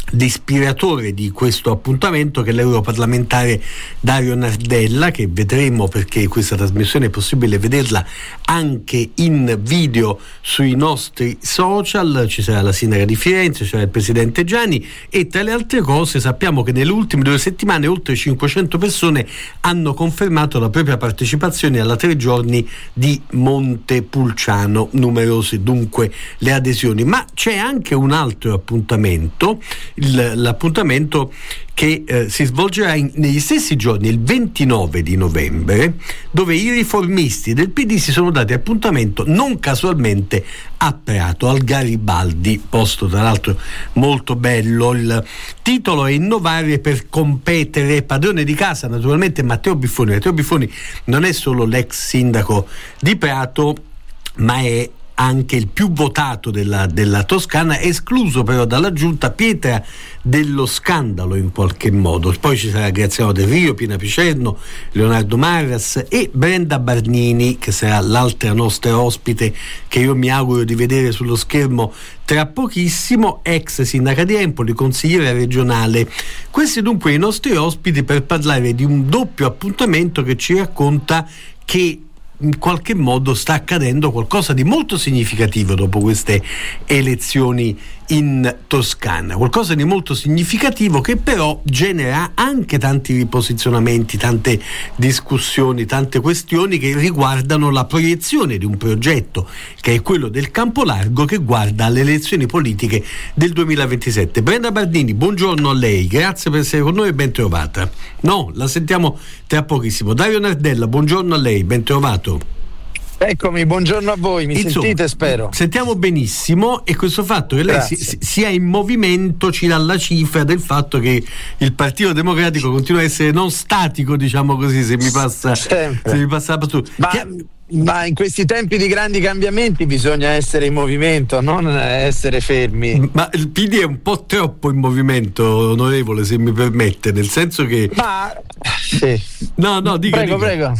l'ispiratore di questo appuntamento, che è l'europarlamentare Dario Nardella, che vedremo perché questa trasmissione è possibile vederla anche in video sui nostri social. Ci sarà la sindaca di Firenze, ci sarà il presidente Gianni e tra le altre cose sappiamo che nelle ultime due settimane oltre cinquecento persone hanno confermato la propria partecipazione alla tre giorni di Montepulciano, numerose dunque le adesioni. Ma c'è anche un altro appuntamento, il, l'appuntamento che eh, si svolgerà in, negli stessi giorni, il ventinove di novembre, dove i riformisti del P D si sono dati appuntamento non casualmente a Prato, al Garibaldi, posto tra l'altro molto bello. Il titolo è Innovare per competere. Padrone di casa naturalmente Matteo Biffoni. Matteo Biffoni non è solo l'ex sindaco di Prato, ma è anche il più votato della, della Toscana, escluso però dalla giunta pietra dello scandalo in qualche modo. Poi ci sarà Graziano Del Rio, Pina Picerno, Leonardo Marras e Brenda Barnini, che sarà l'altra nostra ospite che io mi auguro di vedere sullo schermo tra pochissimo, ex sindaca di Empoli, consigliera regionale. Questi dunque i nostri ospiti per parlare di un doppio appuntamento che ci racconta che in qualche modo sta accadendo qualcosa di molto significativo dopo queste elezioni in Toscana, qualcosa di molto significativo che però genera anche tanti riposizionamenti, tante discussioni, tante questioni che riguardano la proiezione di un progetto che è quello del Campo Largo, che guarda alle elezioni politiche del duemilaventisette. Brenda Bardini, buongiorno a lei, grazie per essere con noi e ben trovata. No, la sentiamo tra pochissimo. Dario Nardella, buongiorno a lei, ben trovato. Eccomi, buongiorno a voi, mi Insomma, sentite spero? Sentiamo benissimo, e questo fatto che lei si, sia in movimento ci dà la cifra del fatto che il Partito Democratico continua a essere non statico, diciamo così, se mi passa, se mi passa la battuta. Ma, che... ma in questi tempi di grandi cambiamenti bisogna essere in movimento, non essere fermi. Ma il P D è un po' troppo in movimento, onorevole, se mi permette, nel senso che... Ma... Sì. No, no, dica, prego, dica. prego.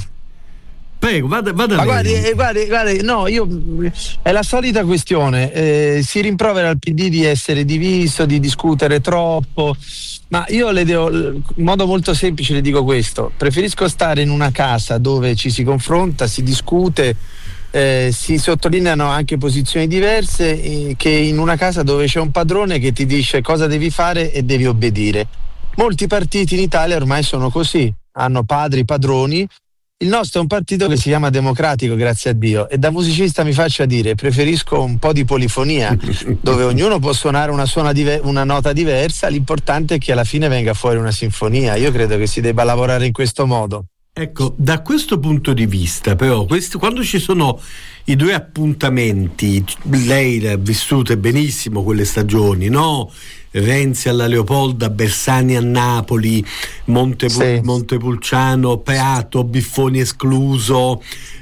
Prego, vada, vada. Ma guardi, guardi, guardi, no, io è la solita questione. Eh, si rimprovera al P D di essere diviso, di discutere troppo. Ma io le devo, in modo molto semplice le dico questo: preferisco stare in una casa dove ci si confronta, si discute, eh, si sottolineano anche posizioni diverse, eh, che in una casa dove c'è un padrone che ti dice cosa devi fare e devi obbedire. Molti partiti in Italia ormai sono così, hanno padri, padroni. Il nostro è un partito che si chiama Democratico, grazie a Dio, e da musicista mi faccia dire, preferisco un po' di polifonia dove ognuno può suonare una, suona dive- una nota diversa, l'importante è che alla fine venga fuori una sinfonia. Io credo che si debba lavorare in questo modo. Ecco, da questo punto di vista però, questo, quando ci sono i due appuntamenti, lei ha vissute benissimo quelle stagioni, no? Renzi alla Leopolda, Bersani a Napoli, Montepul- sì. Montepulciano, Prato, Biffoni escluso.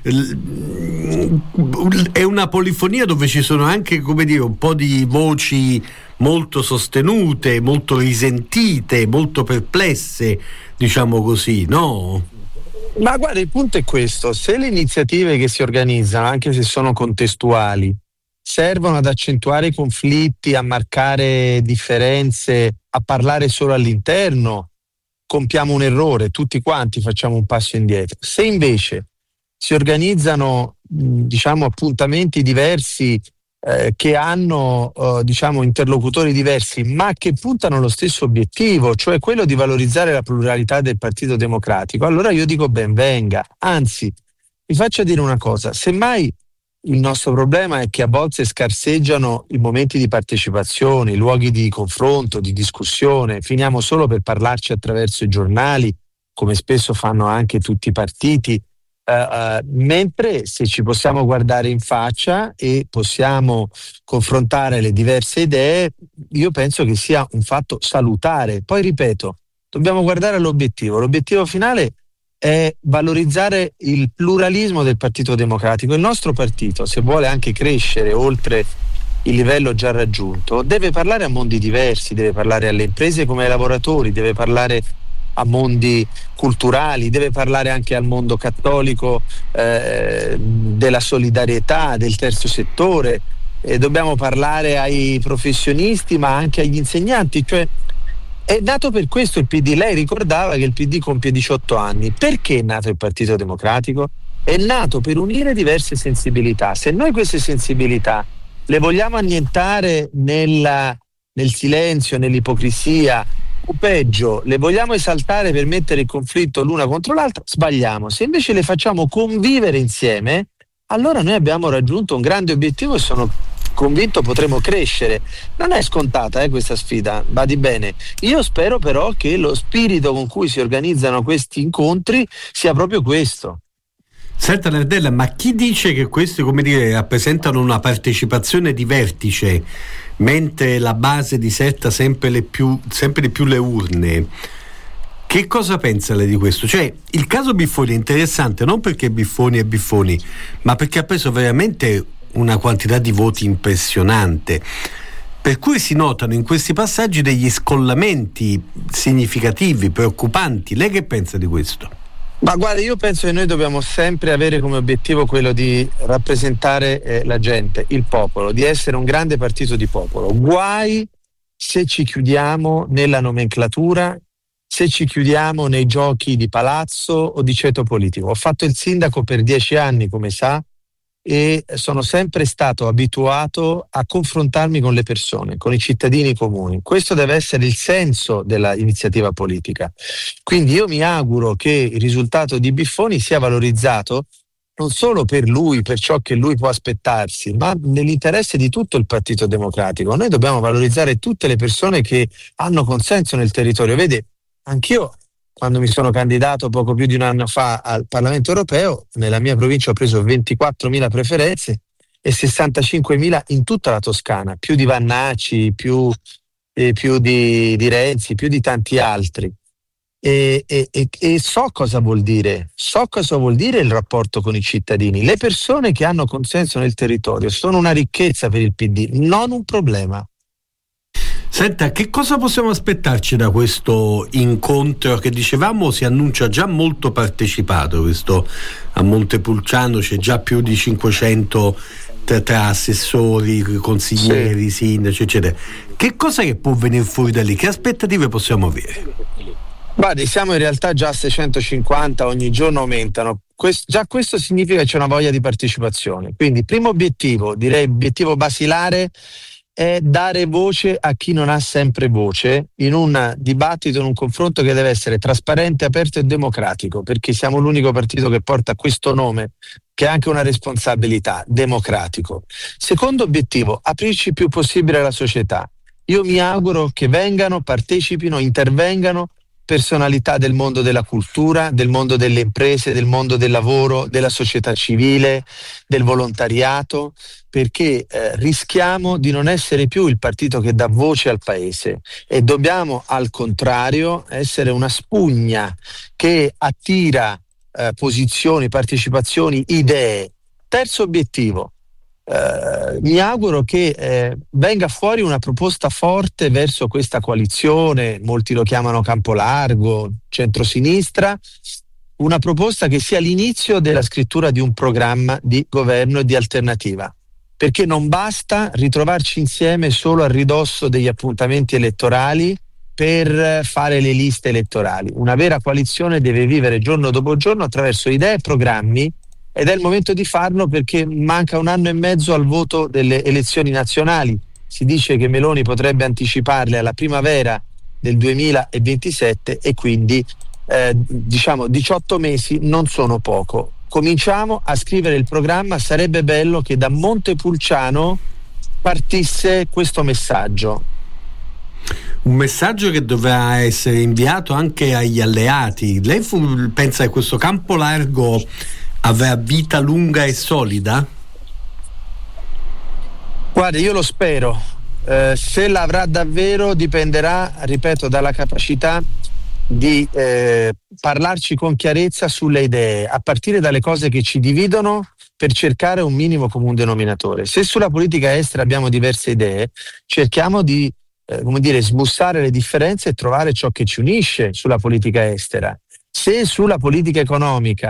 È una polifonia dove ci sono anche, come dire, un po' di voci molto sostenute, molto risentite, molto perplesse, diciamo così, no? Ma guarda, il punto è questo: se le iniziative che si organizzano, anche se sono contestuali, servono ad accentuare i conflitti, a marcare differenze, a parlare solo all'interno, compiamo un errore, tutti quanti facciamo un passo indietro. Se invece si organizzano, diciamo, appuntamenti diversi eh, che hanno eh, diciamo interlocutori diversi, ma che puntano allo stesso obiettivo, cioè quello di valorizzare la pluralità del Partito Democratico, allora io dico ben venga. Anzi, vi faccio dire una cosa: semmai il nostro problema è che a volte scarseggiano i momenti di partecipazione, i luoghi di confronto, di discussione, finiamo solo per parlarci attraverso i giornali, come spesso fanno anche tutti i partiti, uh, uh, mentre se ci possiamo guardare in faccia e possiamo confrontare le diverse idee, io penso che sia un fatto salutare. Poi ripeto, dobbiamo guardare all'obiettivo. L'obiettivo finale è valorizzare il pluralismo del Partito Democratico. Il nostro partito, se vuole anche crescere oltre il livello già raggiunto, deve parlare a mondi diversi, deve parlare alle imprese come ai lavoratori, deve parlare a mondi culturali, deve parlare anche al mondo cattolico, eh, della solidarietà, del terzo settore, eh, dobbiamo parlare ai professionisti ma anche agli insegnanti, cioè è nato per questo il P D. Lei ricordava che il P D compie diciotto anni. Perché è nato il Partito Democratico? È nato per unire diverse sensibilità. Se noi queste sensibilità le vogliamo annientare nella, nel silenzio, nell'ipocrisia, o peggio, le vogliamo esaltare per mettere in conflitto l'una contro l'altra, sbagliamo. Se invece le facciamo convivere insieme, allora noi abbiamo raggiunto un grande obiettivo e sono convinto potremo crescere. Non è scontata eh, questa sfida, badi bene. Io spero però che lo spirito con cui si organizzano questi incontri sia proprio questo. Senta Nardella, ma chi dice che questi, come dire, rappresentano una partecipazione di vertice, mentre la base diserta sempre, le più, sempre di più le urne? Che cosa pensa lei di questo? Cioè, il caso Biffoni è interessante non perché Biffoni è Biffoni, ma perché ha preso veramente una quantità di voti impressionante, per cui si notano in questi passaggi degli scollamenti significativi, preoccupanti. Lei che pensa di questo? Ma guarda, io penso che noi dobbiamo sempre avere come obiettivo quello di rappresentare eh, la gente, il popolo, di essere un grande partito di popolo. Guai se ci chiudiamo nella nomenclatura, se ci chiudiamo nei giochi di palazzo o di ceto politico. Ho fatto il sindaco per dieci anni, come sa, e sono sempre stato abituato a confrontarmi con le persone, con i cittadini comuni. Questo deve essere il senso dell'iniziativa politica. Quindi io mi auguro che il risultato di Biffoni sia valorizzato non solo per lui, per ciò che lui può aspettarsi, ma nell'interesse di tutto il Partito Democratico. Noi dobbiamo valorizzare tutte le persone che hanno consenso nel territorio. Vede, anch'io quando mi sono candidato poco più di un anno fa al Parlamento europeo, nella mia provincia ho preso ventiquattromila preferenze e sessantacinquemila in tutta la Toscana, più di Vannacci, più, eh, più di, di Renzi, più di tanti altri. E, e, e, e so cosa vuol dire, so cosa vuol dire il rapporto con i cittadini. Le persone che hanno consenso nel territorio sono una ricchezza per il P D, non un problema. Senta, che cosa possiamo aspettarci da questo incontro che dicevamo si annuncia già molto partecipato? Questo a Montepulciano c'è già più di cinquecento tra, tra assessori, consiglieri, sì, sindaci, eccetera. Che cosa che può venire fuori da lì? Che aspettative possiamo avere? Guardi, siamo in realtà già a seicentocinquanta, ogni giorno aumentano. Questo, già questo significa che c'è una voglia di partecipazione. Quindi, primo obiettivo, direi obiettivo basilare, è dare voce a chi non ha sempre voce in un dibattito, in un confronto che deve essere trasparente, aperto e democratico, perché siamo l'unico partito che porta questo nome, che ha anche una responsabilità, democratico. Secondo obiettivo, aprirci il più possibile alla società. Io mi auguro che vengano, partecipino, intervengano personalità del mondo della cultura, del mondo delle imprese, del mondo del lavoro, della società civile, del volontariato, perché eh, rischiamo di non essere più il partito che dà voce al paese e dobbiamo al contrario essere una spugna che attira eh, posizioni, partecipazioni, idee. Terzo obiettivo. Uh, mi auguro che eh, venga fuori una proposta forte verso questa coalizione, molti lo chiamano campo largo, centrosinistra, una proposta che sia l'inizio della scrittura di un programma di governo e di alternativa, perché non basta ritrovarci insieme solo a ridosso degli appuntamenti elettorali per fare le liste elettorali. Una vera coalizione deve vivere giorno dopo giorno attraverso idee e programmi. Ed è il momento di farlo perché manca un anno e mezzo al voto delle elezioni nazionali. Si dice che Meloni potrebbe anticiparle alla primavera del duemilaventisette e quindi eh, diciamo diciotto mesi non sono poco. Cominciamo a scrivere il programma, sarebbe bello che da Montepulciano partisse questo messaggio. Un messaggio che dovrà essere inviato anche agli alleati. Lei fu, pensa che questo campo largo avrà vita lunga e solida? Guarda, io lo spero. Eh, se l'avrà davvero dipenderà, ripeto, dalla capacità di eh, parlarci con chiarezza sulle idee, a partire dalle cose che ci dividono per cercare un minimo comune denominatore. Se sulla politica estera abbiamo diverse idee, cerchiamo di eh, come dire, smussare le differenze e trovare ciò che ci unisce sulla politica estera. Se sulla politica economica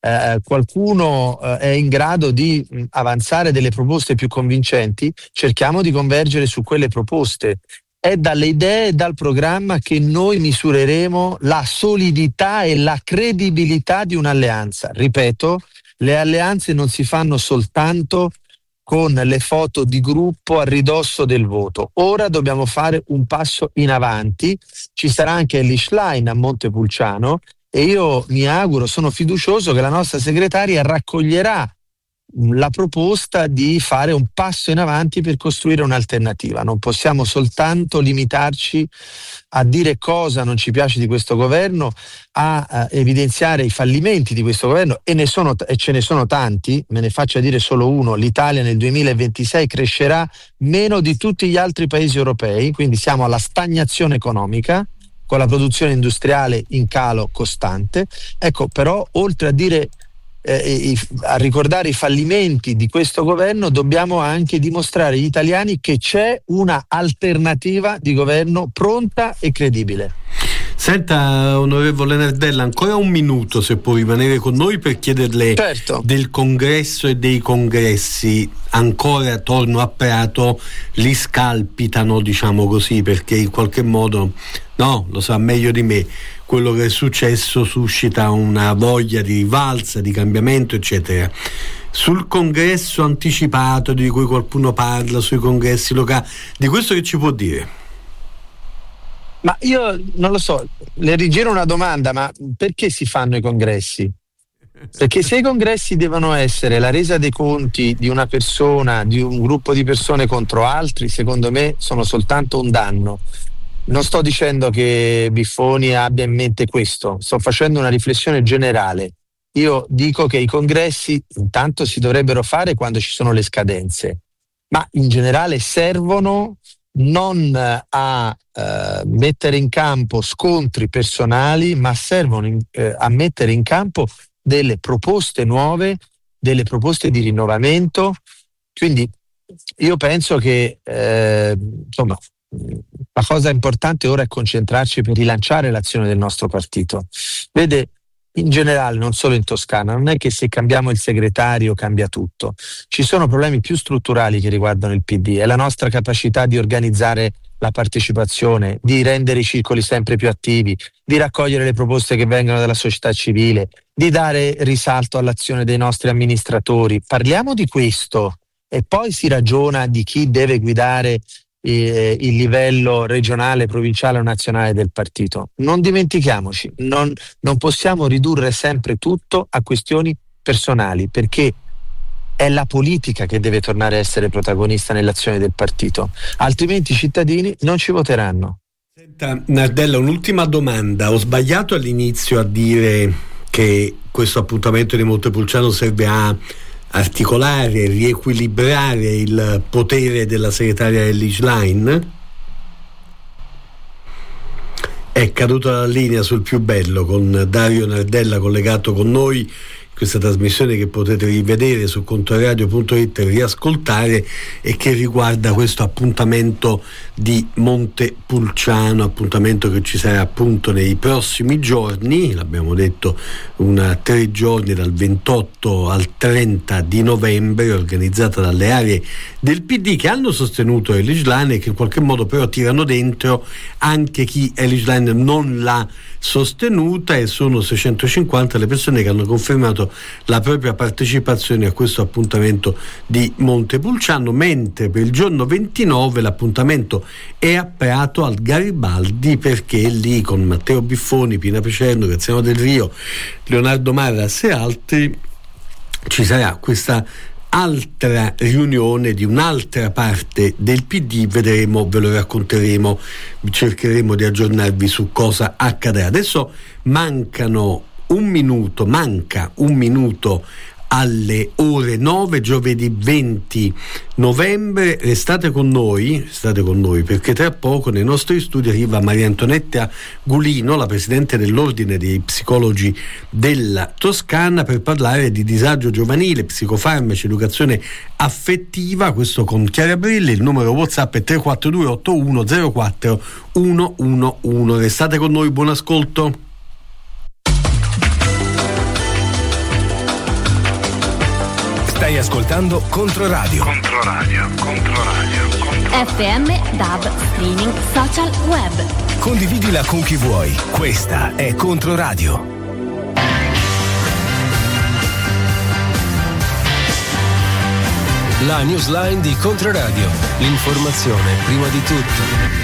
eh, qualcuno eh, è in grado di mh, avanzare delle proposte più convincenti, cerchiamo di convergere su quelle proposte. È dalle idee e dal programma che noi misureremo la solidità e la credibilità di un'alleanza. Ripeto, le alleanze non si fanno soltanto con le foto di gruppo a ridosso del voto. Ora dobbiamo fare un passo in avanti. Ci sarà anche Elly Schlein a Montepulciano e io mi auguro, sono fiducioso che la nostra segretaria raccoglierà la proposta di fare un passo in avanti per costruire un'alternativa. Non possiamo soltanto limitarci a dire cosa non ci piace di questo governo, a, a evidenziare i fallimenti di questo governo, e ne sono e ce ne sono tanti. Me ne faccia dire solo uno: l'Italia nel duemilaventisei crescerà meno di tutti gli altri paesi europei, quindi siamo alla stagnazione economica con la produzione industriale in calo costante. Ecco, però oltre a dire Eh, a ricordare i fallimenti di questo governo, dobbiamo anche dimostrare agli italiani che c'è una alternativa di governo pronta e credibile. Senta, onorevole Nardella, ancora un minuto se può rimanere con noi per chiederle certo. del congresso e dei congressi. Ancora attorno a Prato li scalpitano, diciamo così, perché in qualche modo, no, lo sa meglio di me, quello che è successo suscita una voglia di rivalsa, di cambiamento, eccetera. Sul congresso anticipato di cui qualcuno parla, sui congressi locali, di questo che ci può dire? Ma io non lo so, le rigiro una domanda: ma perché si fanno i congressi? Perché se i congressi devono essere la resa dei conti di una persona, di un gruppo di persone contro altri, secondo me sono soltanto un danno. Non sto dicendo che Biffoni abbia in mente questo, sto facendo una riflessione generale. Io dico che i congressi intanto si dovrebbero fare quando ci sono le scadenze, ma in generale servono non a eh, mettere in campo scontri personali, ma servono in, eh, a mettere in campo delle proposte nuove, delle proposte di rinnovamento. Quindi io penso che eh, insomma la cosa importante ora è concentrarci per rilanciare l'azione del nostro partito. Vede, in generale, non solo in Toscana, non è che se cambiamo il segretario cambia tutto. Ci sono problemi più strutturali che riguardano il P D, è la nostra capacità di organizzare la partecipazione, di rendere i circoli sempre più attivi, di raccogliere le proposte che vengono dalla società civile, di dare risalto all'azione dei nostri amministratori. Parliamo di questo e poi si ragiona di chi deve guidare eh, il livello regionale, provinciale o nazionale del partito. Non dimentichiamoci, non, non possiamo ridurre sempre tutto a questioni personali, perché è la politica che deve tornare a essere protagonista nell'azione del partito, altrimenti i cittadini non ci voteranno. Senta, Nardella, un'ultima domanda. Ho sbagliato all'inizio a dire che questo appuntamento di Montepulciano serve a articolare, riequilibrare il potere della segretaria Elly Schlein? È caduta la linea sul più bello con Dario Nardella collegato con noi. Questa trasmissione che potete rivedere su controradio punto it e riascoltare, e che riguarda questo appuntamento di Montepulciano, appuntamento che ci sarà appunto nei prossimi giorni, l'abbiamo detto, una tre giorni dal ventotto al trenta di novembre, organizzata dalle aree del P D che hanno sostenuto Elly Schlein e che in qualche modo però tirano dentro anche chi Elly Schlein non l'ha sostenuta, e sono seicentocinquanta le persone che hanno confermato la propria partecipazione a questo appuntamento di Montepulciano, mentre per il giorno ventinove l'appuntamento è a Prato al Garibaldi, perché lì con Matteo Biffoni, Pina Picerno, Graziano Del Rio, Leonardo Marras e altri ci sarà questa altra riunione di un'altra parte del P D. Vedremo, ve lo racconteremo, cercheremo di aggiornarvi su cosa accadrà. Adesso mancano un minuto, manca un minuto alle ore nove, giovedì venti novembre. Restate con noi, restate con noi perché tra poco nei nostri studi arriva Maria Antonetta Gulino, la presidente dell'Ordine dei Psicologi della Toscana, per parlare di disagio giovanile, psicofarmaci, educazione affettiva. Questo con Chiara Brilli. Il numero WhatsApp è tre quattro due otto uno zero quattro uno uno uno. Restate con noi, buon ascolto. Stai ascoltando Controradio. Controradio, Controradio, Controradio. F M, D A B, streaming, social, web. Condividila con chi vuoi. Questa è Controradio. La newsline di Controradio. L'informazione prima di tutto.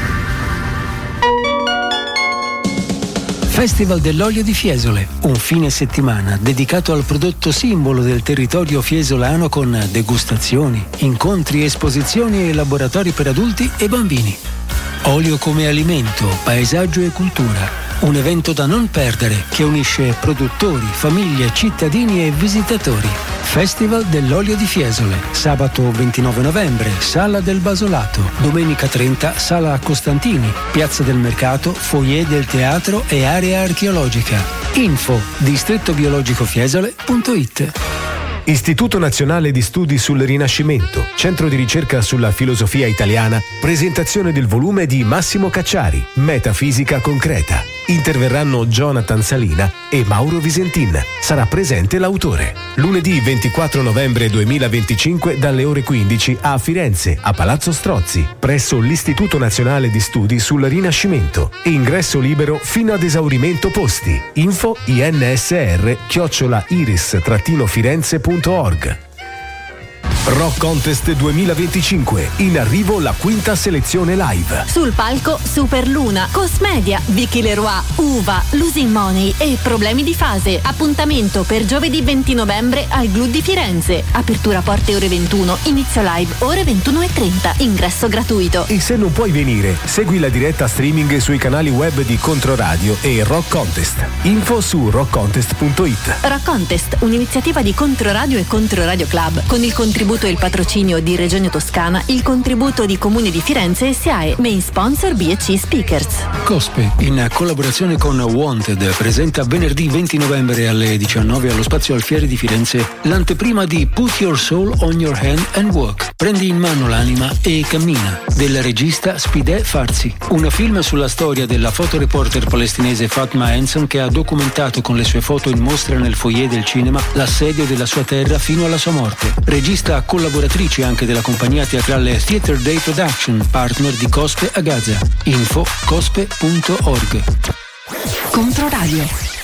Festival dell'olio di Fiesole, un fine settimana dedicato al prodotto simbolo del territorio fiesolano con degustazioni, incontri, esposizioni e laboratori per adulti e bambini. Olio come alimento, paesaggio e cultura. Un evento da non perdere che unisce produttori, famiglie, cittadini e visitatori. Festival dell'olio di Fiesole, sabato ventinove novembre, Sala del Basolato, domenica trenta, Sala Costantini, Piazza del Mercato, foyer del teatro e area archeologica. Info distretto biologico fiesole punto it. Istituto Nazionale di Studi sul Rinascimento, centro di ricerca sulla filosofia italiana, presentazione del volume di Massimo Cacciari, Metafisica concreta. Interverranno Jonathan Salina e Mauro Visentin. Sarà presente l'autore. Lunedì ventiquattro novembre duemilaventicinque dalle ore quindici a Firenze, a Palazzo Strozzi, presso l'Istituto Nazionale di Studi sul Rinascimento. Ingresso libero fino ad esaurimento posti. Info insr chiocciola iris-firenze punto org. Rock Contest duemilaventicinque. In arrivo la quinta selezione live. Sul palco Super Luna, Cosmedia, Vicky Leroy, Uva, Losing Money e Problemi di fase. Appuntamento per giovedì venti novembre al Glu di Firenze. Apertura porte ore ventuno, inizio live ore ventuno e trenta. Ingresso gratuito. E se non puoi venire, segui la diretta streaming sui canali web di Controradio e Rock Contest. Info su rock contest punto it. Rock Contest, un'iniziativa di Controradio e Controradio Club, con il contributo e il patrocinio di Regione Toscana, il contributo di Comune di Firenze e S I A E, main sponsor B e C Speakers. Cospe, in collaborazione con Wanted, presenta venerdì venti novembre alle diciannove allo Spazio Alfieri di Firenze l'anteprima di Put Your Soul on Your Hand and Walk. Prendi in mano l'anima e cammina, del regista Spideh Farsi. Un film sulla storia della fotoreporter palestinese Fatma Hanson, che ha documentato con le sue foto in mostra nel foyer del cinema l'assedio della sua terra fino alla sua morte. Regista collaboratrice anche della compagnia teatrale Theatre Day Production, partner di Cospe a Gaza. Info cospe punto org. Controradio.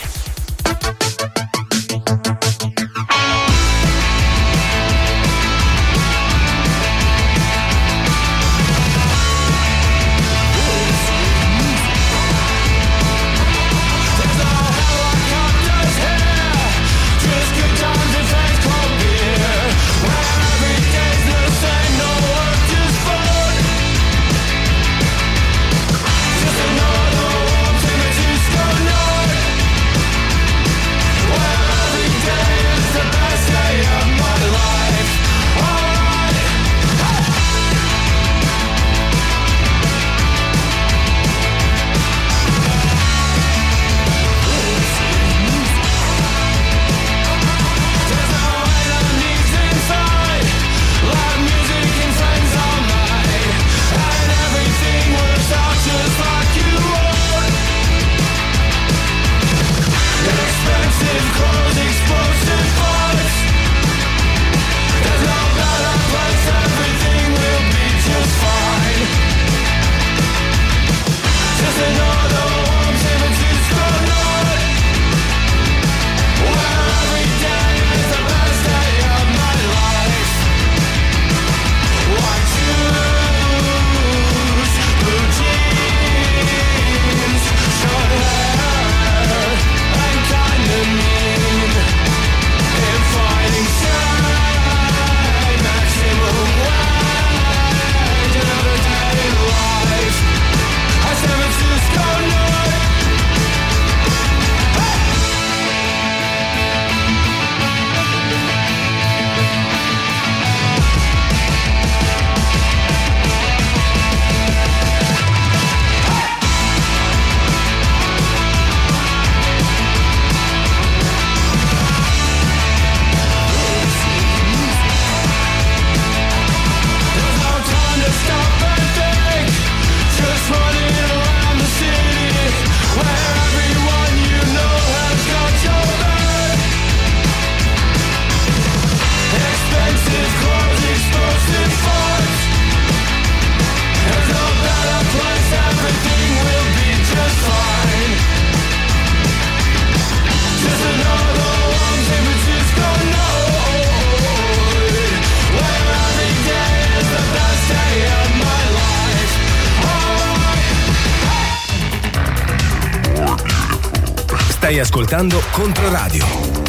Stai ascoltando Controradio.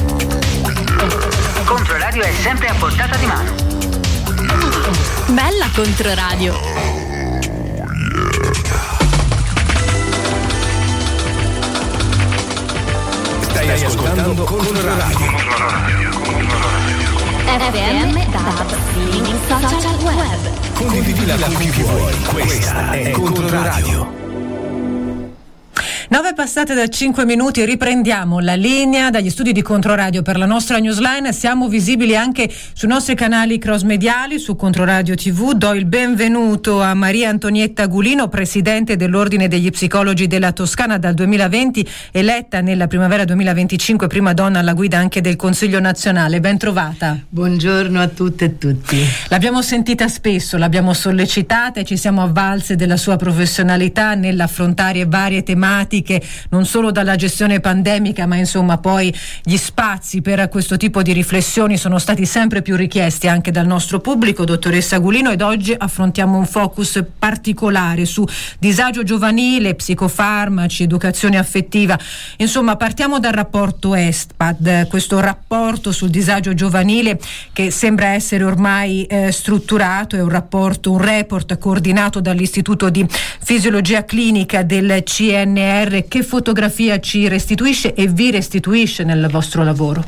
Controradio è sempre a portata di mano. Bella Controradio. Stai ascoltando Controradio. F M, D A B, streaming, social web. Condividila con chi vuoi. Questa è Controradio. nove passate da cinque minuti, riprendiamo la linea dagli studi di Controradio per la nostra newsline. Siamo visibili anche sui nostri canali cross-mediali, su Controradio tivù. Do il benvenuto a Maria Antonietta Gulino, presidente dell'Ordine degli Psicologi della Toscana dal duemilaventi, eletta nella primavera duemilaventicinque, prima donna alla guida anche del Consiglio nazionale. Ben trovata. Buongiorno a tutte e tutti. L'abbiamo sentita spesso, l'abbiamo sollecitata e ci siamo avvalse della sua professionalità nell'affrontare varie tematiche, non solo dalla gestione pandemica, ma insomma poi gli spazi per questo tipo di riflessioni sono stati sempre più richiesti anche dal nostro pubblico, dottoressa Gulino, ed oggi affrontiamo un focus particolare su disagio giovanile, psicofarmaci, educazione affettiva. Insomma, partiamo dal rapporto ESPAD, questo rapporto sul disagio giovanile che sembra essere ormai eh, strutturato. È un rapporto, un report coordinato dall'Istituto di Fisiologia Clinica del C N R. Che fotografia ci restituisce e vi restituisce nel vostro lavoro?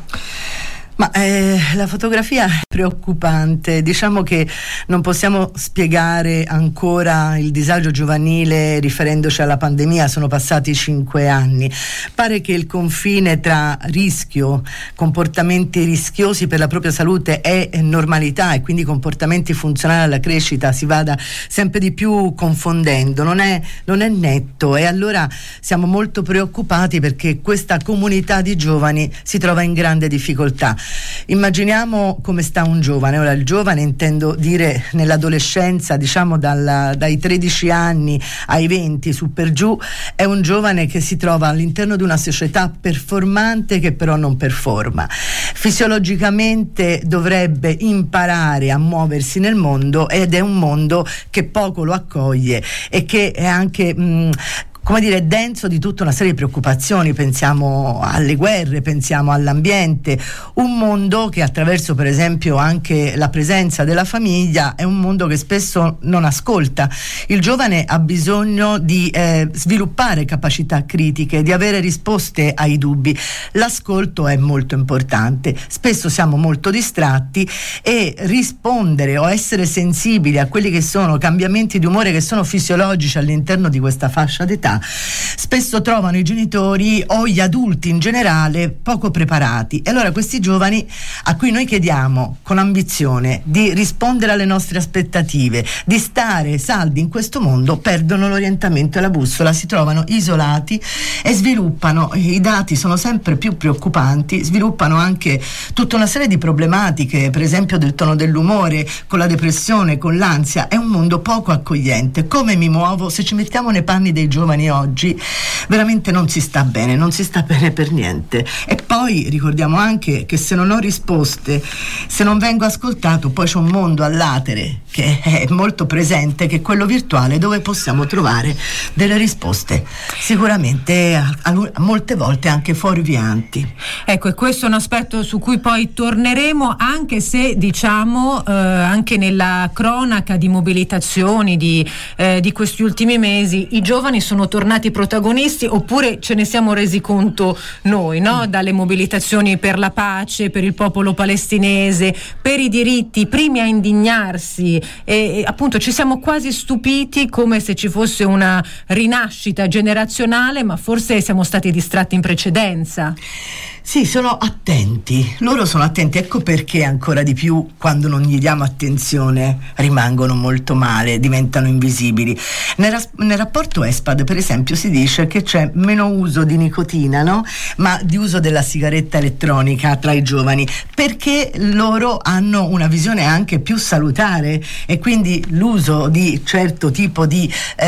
Ma eh, la fotografia è preoccupante. Diciamo che non possiamo spiegare ancora il disagio giovanile riferendoci alla pandemia, sono passati cinque anni. Pare che il confine tra rischio, comportamenti rischiosi per la propria salute e normalità, e quindi comportamenti funzionali alla crescita, si vada sempre di più confondendo, non è, non è netto, e allora siamo molto preoccupati perché questa comunità di giovani si trova in grande difficoltà. Immaginiamo come sta un giovane. Ora, il giovane intendo dire nell'adolescenza, diciamo dalla, dai tredici anni ai venti su per giù, è un giovane che si trova all'interno di una società performante che però non performa. Fisiologicamente dovrebbe imparare a muoversi nel mondo, ed è un mondo che poco lo accoglie e che è anche mh, come dire, denso di tutta una serie di preoccupazioni. Pensiamo alle guerre, pensiamo all'ambiente, un mondo che attraverso per esempio anche la presenza della famiglia è un mondo che spesso non ascolta. Il giovane ha bisogno di eh, sviluppare capacità critiche, di avere risposte ai dubbi. L'ascolto è molto importante, spesso siamo molto distratti e rispondere o essere sensibili a quelli che sono cambiamenti di umore che sono fisiologici all'interno di questa fascia d'età spesso trovano i genitori o gli adulti in generale poco preparati. E allora questi giovani, a cui noi chiediamo con ambizione di rispondere alle nostre aspettative, di stare saldi in questo mondo, perdono l'orientamento e la bussola, si trovano isolati e sviluppano, i dati sono sempre più preoccupanti, sviluppano anche tutta una serie di problematiche, per esempio del tono dell'umore, con la depressione, con l'ansia. È un mondo poco accogliente. Come mi muovo? Se ci mettiamo nei panni dei giovani oggi, veramente non si sta bene, non si sta bene per niente. E poi ricordiamo anche che se non ho risposte, se non vengo ascoltato, poi c'è un mondo all'atere che è molto presente, che è quello virtuale, dove possiamo trovare delle risposte sicuramente a, a, a molte volte anche fuorvianti. Ecco, e questo è un aspetto su cui poi torneremo, anche se diciamo eh, anche nella cronaca di mobilitazioni di, eh, di questi ultimi mesi i giovani sono tornati protagonisti, oppure ce ne siamo resi conto noi, no? Dalle mobilitazioni per la pace, per il popolo palestinese, per i diritti, i primi a indignarsi, e, e appunto ci siamo quasi stupiti, come se ci fosse una rinascita generazionale, ma forse siamo stati distratti in precedenza. Sì, sono attenti, loro sono attenti, ecco perché ancora di più quando non gli diamo attenzione rimangono molto male, diventano invisibili. Nel, ras- nel rapporto ESPAD per esempio si dice che c'è meno uso di nicotina, no? Ma di uso della sigaretta elettronica tra i giovani, perché loro hanno una visione anche più salutare e quindi l'uso di certo tipo di,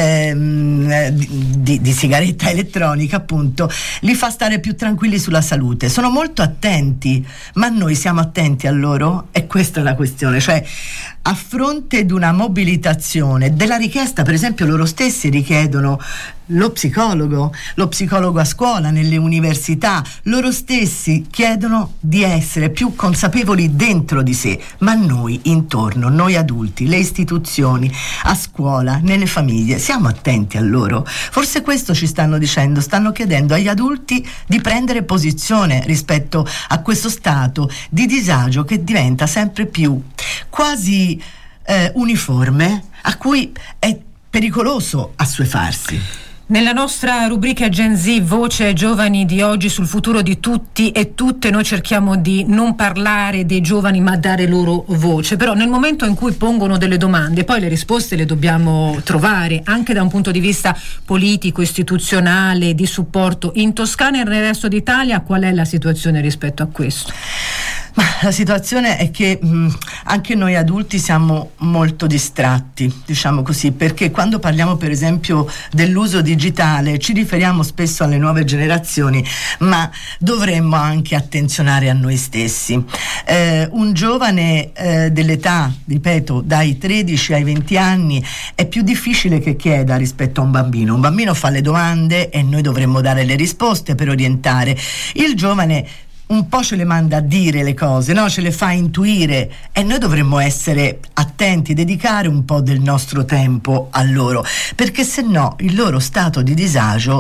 ehm, di, di, di sigaretta elettronica appunto li fa stare più tranquilli sulla salute. Sono molto attenti, ma noi siamo attenti a loro? E questa è la questione, cioè a fronte di una mobilitazione, della richiesta, per esempio loro stessi richiedono lo psicologo, lo psicologo a scuola, nelle università, loro stessi chiedono di essere più consapevoli dentro di sé, ma noi intorno, noi adulti, le istituzioni, a scuola, nelle famiglie, siamo attenti a loro. Forse questo ci stanno dicendo, stanno chiedendo agli adulti di prendere posizione rispetto a questo stato di disagio che diventa sempre più quasi eh, uniforme, a cui è pericoloso assuefarsi. Nella nostra rubrica Gen Z, voce ai giovani di oggi sul futuro di tutti e tutte, noi cerchiamo di non parlare dei giovani ma dare loro voce, però nel momento in cui pongono delle domande poi le risposte le dobbiamo trovare anche da un punto di vista politico, istituzionale, di supporto. In Toscana e nel resto d'Italia qual è la situazione rispetto a questo? Ma la situazione è che mh, anche noi adulti siamo molto distratti, diciamo così, perché quando parliamo per esempio dell'uso digitale ci riferiamo spesso alle nuove generazioni, ma dovremmo anche attenzionare a noi stessi. Eh, un giovane eh, dell'età, ripeto, dai tredici ai venti anni è più difficile che chieda rispetto a un bambino. Un bambino fa le domande e noi dovremmo dare le risposte per orientare. Il giovane un po' ce le manda a dire le cose, no? Ce le fa intuire, e noi dovremmo essere attenti, dedicare un po' del nostro tempo a loro, perché se no il loro stato di disagio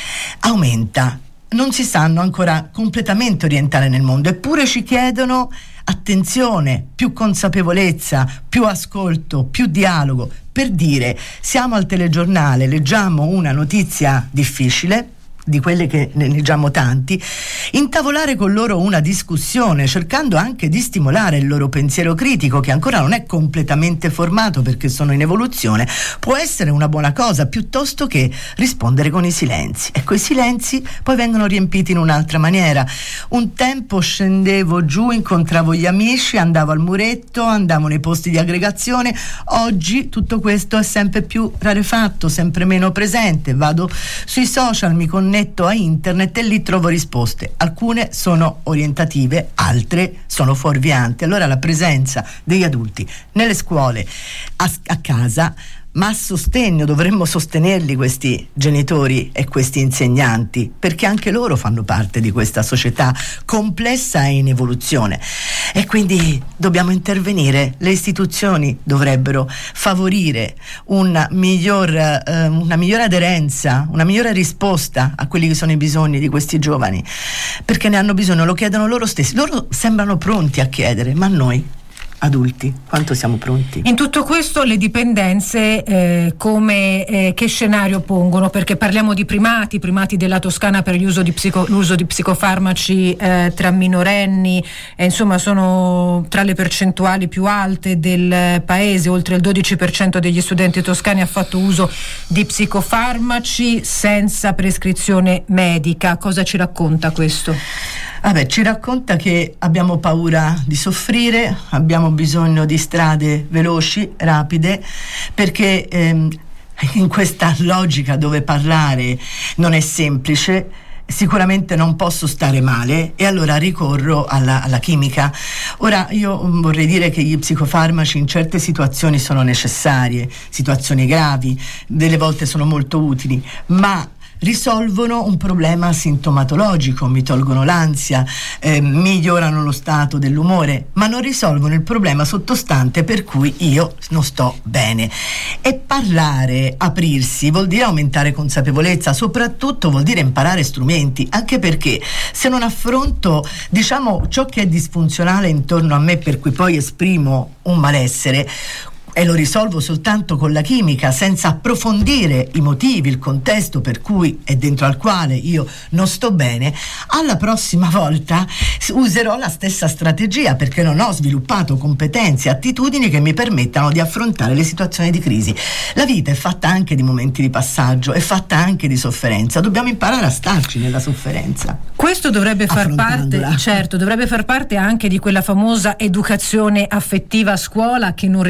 aumenta. Non si sanno ancora completamente orientare nel mondo, eppure ci chiedono attenzione, più consapevolezza, più ascolto, più dialogo. Per dire, siamo al telegiornale, leggiamo una notizia difficile, di quelle che ne leggiamo tanti, intavolare con loro una discussione, cercando anche di stimolare il loro pensiero critico, che ancora non è completamente formato perché sono in evoluzione, può essere una buona cosa, piuttosto che rispondere con i silenzi. E quei silenzi poi vengono riempiti in un'altra maniera. Un tempo scendevo giù, incontravo gli amici, andavo al muretto, andavo nei posti di aggregazione. Oggi tutto questo è sempre più rarefatto, sempre meno presente. Vado sui social, mi connetto a internet e lì trovo risposte. Alcune sono orientative, altre sono fuorvianti. Allora la presenza degli adulti nelle scuole, a, a casa, ma a sostegno, dovremmo sostenerli questi genitori e questi insegnanti, perché anche loro fanno parte di questa società complessa e in evoluzione, e quindi dobbiamo intervenire. Le istituzioni dovrebbero favorire una miglior, eh, una migliore aderenza, una migliore risposta a quelli che sono i bisogni di questi giovani, perché ne hanno bisogno, lo chiedono loro stessi. Loro sembrano pronti a chiedere, ma noi adulti quanto siamo pronti? In tutto questo le dipendenze eh, come eh, che scenario pongono? Perché parliamo di primati, primati della Toscana per l'uso di, psico, l'uso di psicofarmaci eh, tra minorenni, eh, insomma sono tra le percentuali più alte del paese. Oltre il dodici per cento degli studenti toscani ha fatto uso di psicofarmaci senza prescrizione medica. Cosa ci racconta questo? Vabbè, ci racconta che abbiamo paura di soffrire, abbiamo bisogno di strade veloci, rapide, perché ehm, in questa logica dove parlare non è semplice, sicuramente non posso stare male e allora ricorro alla, alla chimica. Ora io vorrei dire che gli psicofarmaci in certe situazioni sono necessarie, situazioni gravi, delle volte sono molto utili, ma risolvono un problema sintomatologico, mi tolgono l'ansia, eh, migliorano lo stato dell'umore, ma non risolvono il problema sottostante per cui io non sto bene. E parlare, aprirsi, vuol dire aumentare consapevolezza, soprattutto vuol dire imparare strumenti, anche perché se non affronto, diciamo, ciò che è disfunzionale intorno a me, per cui poi esprimo un malessere, e lo risolvo soltanto con la chimica, senza approfondire i motivi, il contesto per cui e dentro al quale io non sto bene, alla prossima volta userò la stessa strategia, perché non ho sviluppato competenze e attitudini che mi permettano di affrontare le situazioni di crisi. La vita è fatta anche di momenti di passaggio, è fatta anche di sofferenza, dobbiamo imparare a starci nella sofferenza. Questo dovrebbe far parte, certo, dovrebbe far parte anche di quella famosa educazione affettiva a scuola, che non riguarda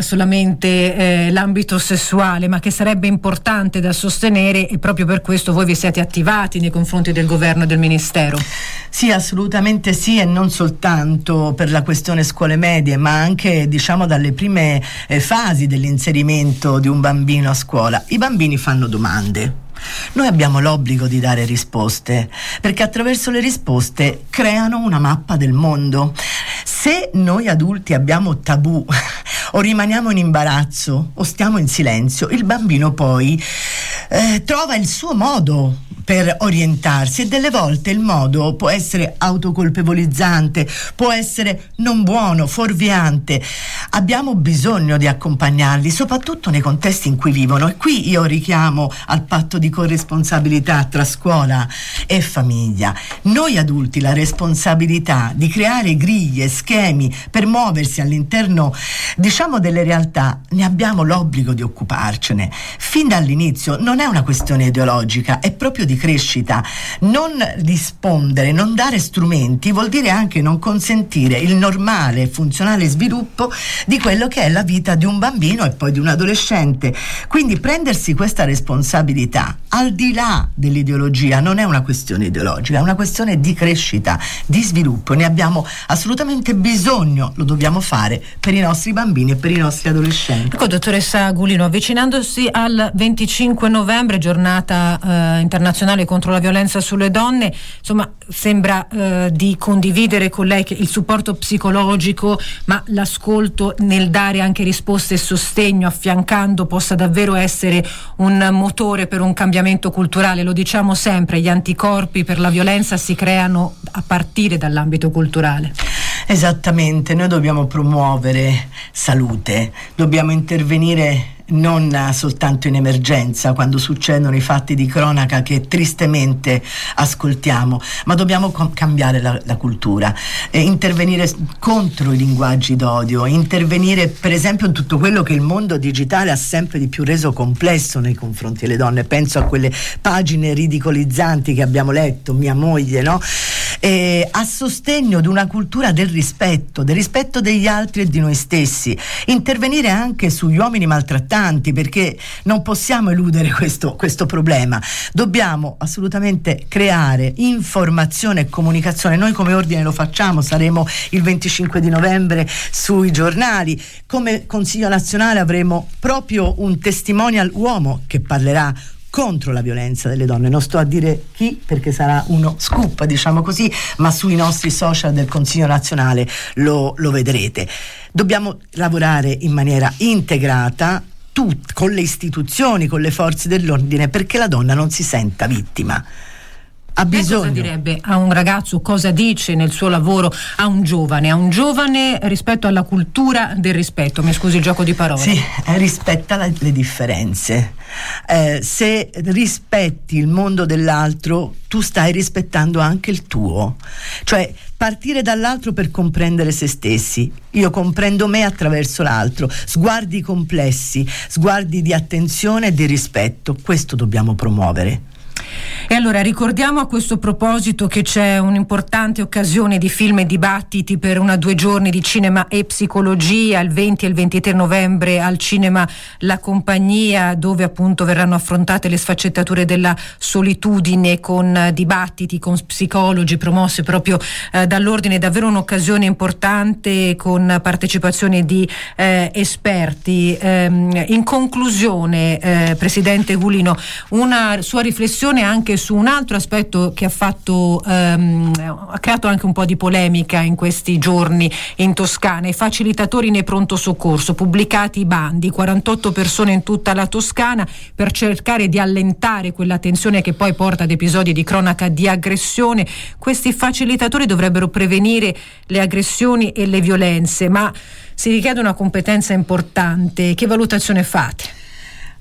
solamente eh, l'ambito sessuale, ma che sarebbe importante da sostenere, e proprio per questo voi vi siete attivati nei confronti del governo e del ministero. Sì, assolutamente sì, e non soltanto per la questione scuole medie, ma anche, diciamo, dalle prime eh, fasi dell'inserimento di un bambino a scuola. I bambini fanno domande. Noi abbiamo l'obbligo di dare risposte, perché attraverso le risposte creano una mappa del mondo. Se noi adulti abbiamo tabù o rimaniamo in imbarazzo o stiamo in silenzio, il bambino poi eh, trova il suo modo per orientarsi, e delle volte il modo può essere autocolpevolizzante, può essere non buono, fuorviante. Abbiamo bisogno di accompagnarli, soprattutto nei contesti in cui vivono, e qui io richiamo al patto di corresponsabilità tra scuola e famiglia. Noi adulti la responsabilità di creare griglie, schemi per muoversi all'interno, diciamo, delle realtà, ne abbiamo l'obbligo di occuparcene fin dall'inizio. Non è una questione ideologica, è proprio di crescita. Non rispondere, non dare strumenti vuol dire anche non consentire il normale e funzionale sviluppo di quello che è la vita di un bambino e poi di un adolescente. Quindi prendersi questa responsabilità al di là dell'ideologia non è una questione ideologica, è una questione di crescita, di sviluppo. Ne abbiamo assolutamente bisogno, lo dobbiamo fare per i nostri bambini e per i nostri adolescenti. Ecco, dottoressa Gulino, avvicinandosi al venticinque novembre, giornata eh, internazionale contro la violenza sulle donne, insomma, sembra eh, di condividere con lei che il supporto psicologico, ma l'ascolto nel dare anche risposte e sostegno, affiancando, possa davvero essere un motore per un cambiamento culturale. Lo diciamo sempre, gli anticorpi per la violenza si creano a partire dall'ambito culturale. Esattamente, noi dobbiamo promuovere salute, dobbiamo intervenire non soltanto in emergenza, quando succedono i fatti di cronaca che tristemente ascoltiamo, ma dobbiamo com- cambiare la, la cultura, eh, intervenire contro i linguaggi d'odio, intervenire per esempio in tutto quello che il mondo digitale ha sempre di più reso complesso nei confronti delle donne. Penso a quelle pagine ridicolizzanti che abbiamo letto, mia moglie, no? Eh, a sostegno di una cultura del rispetto, del rispetto degli altri e di noi stessi, intervenire anche sugli uomini maltrattati, perché non possiamo eludere questo, questo problema. Dobbiamo assolutamente creare informazione e comunicazione. Noi come ordine lo facciamo, saremo il venticinque di novembre sui giornali. Come Consiglio nazionale avremo proprio un testimonial uomo che parlerà contro la violenza delle donne. Non sto a dire chi, perché sarà uno scoop, diciamo così, ma sui nostri social del Consiglio nazionale lo, lo vedrete. Dobbiamo lavorare in maniera integrata, Tut, con le istituzioni, con le forze dell'ordine, perché la donna non si senta vittima. Ha bisogno. Cosa direbbe a un ragazzo, cosa dice nel suo lavoro a un giovane, a un giovane rispetto alla cultura del rispetto? Mi scusi il gioco di parole. Sì, eh, rispetta la, le differenze. Eh, se rispetti il mondo dell'altro, tu stai rispettando anche il tuo. Cioè, partire dall'altro per comprendere se stessi. Io comprendo me attraverso l'altro. Sguardi complessi, sguardi di attenzione e di rispetto. Questo dobbiamo promuovere. E allora ricordiamo a questo proposito che c'è un'importante occasione di film e dibattiti per una due giorni di cinema e psicologia il venti e il ventitré novembre al cinema La Compagnia, dove appunto verranno affrontate le sfaccettature della solitudine con dibattiti con psicologi promossi proprio eh, dall'ordine. Davvero un'occasione importante con partecipazione di eh, esperti. Ehm, in conclusione, eh, Presidente Gulino, una sua riflessione anche su un altro aspetto che ha fatto ehm, ha creato anche un po' di polemica in questi giorni in Toscana: i facilitatori nei pronto soccorso. Pubblicati i bandi, quarantotto persone in tutta la Toscana, per cercare di allentare quella tensione che poi porta ad episodi di cronaca di aggressione. Questi facilitatori dovrebbero prevenire le aggressioni e le violenze, ma si richiede una competenza importante. Che valutazione fate?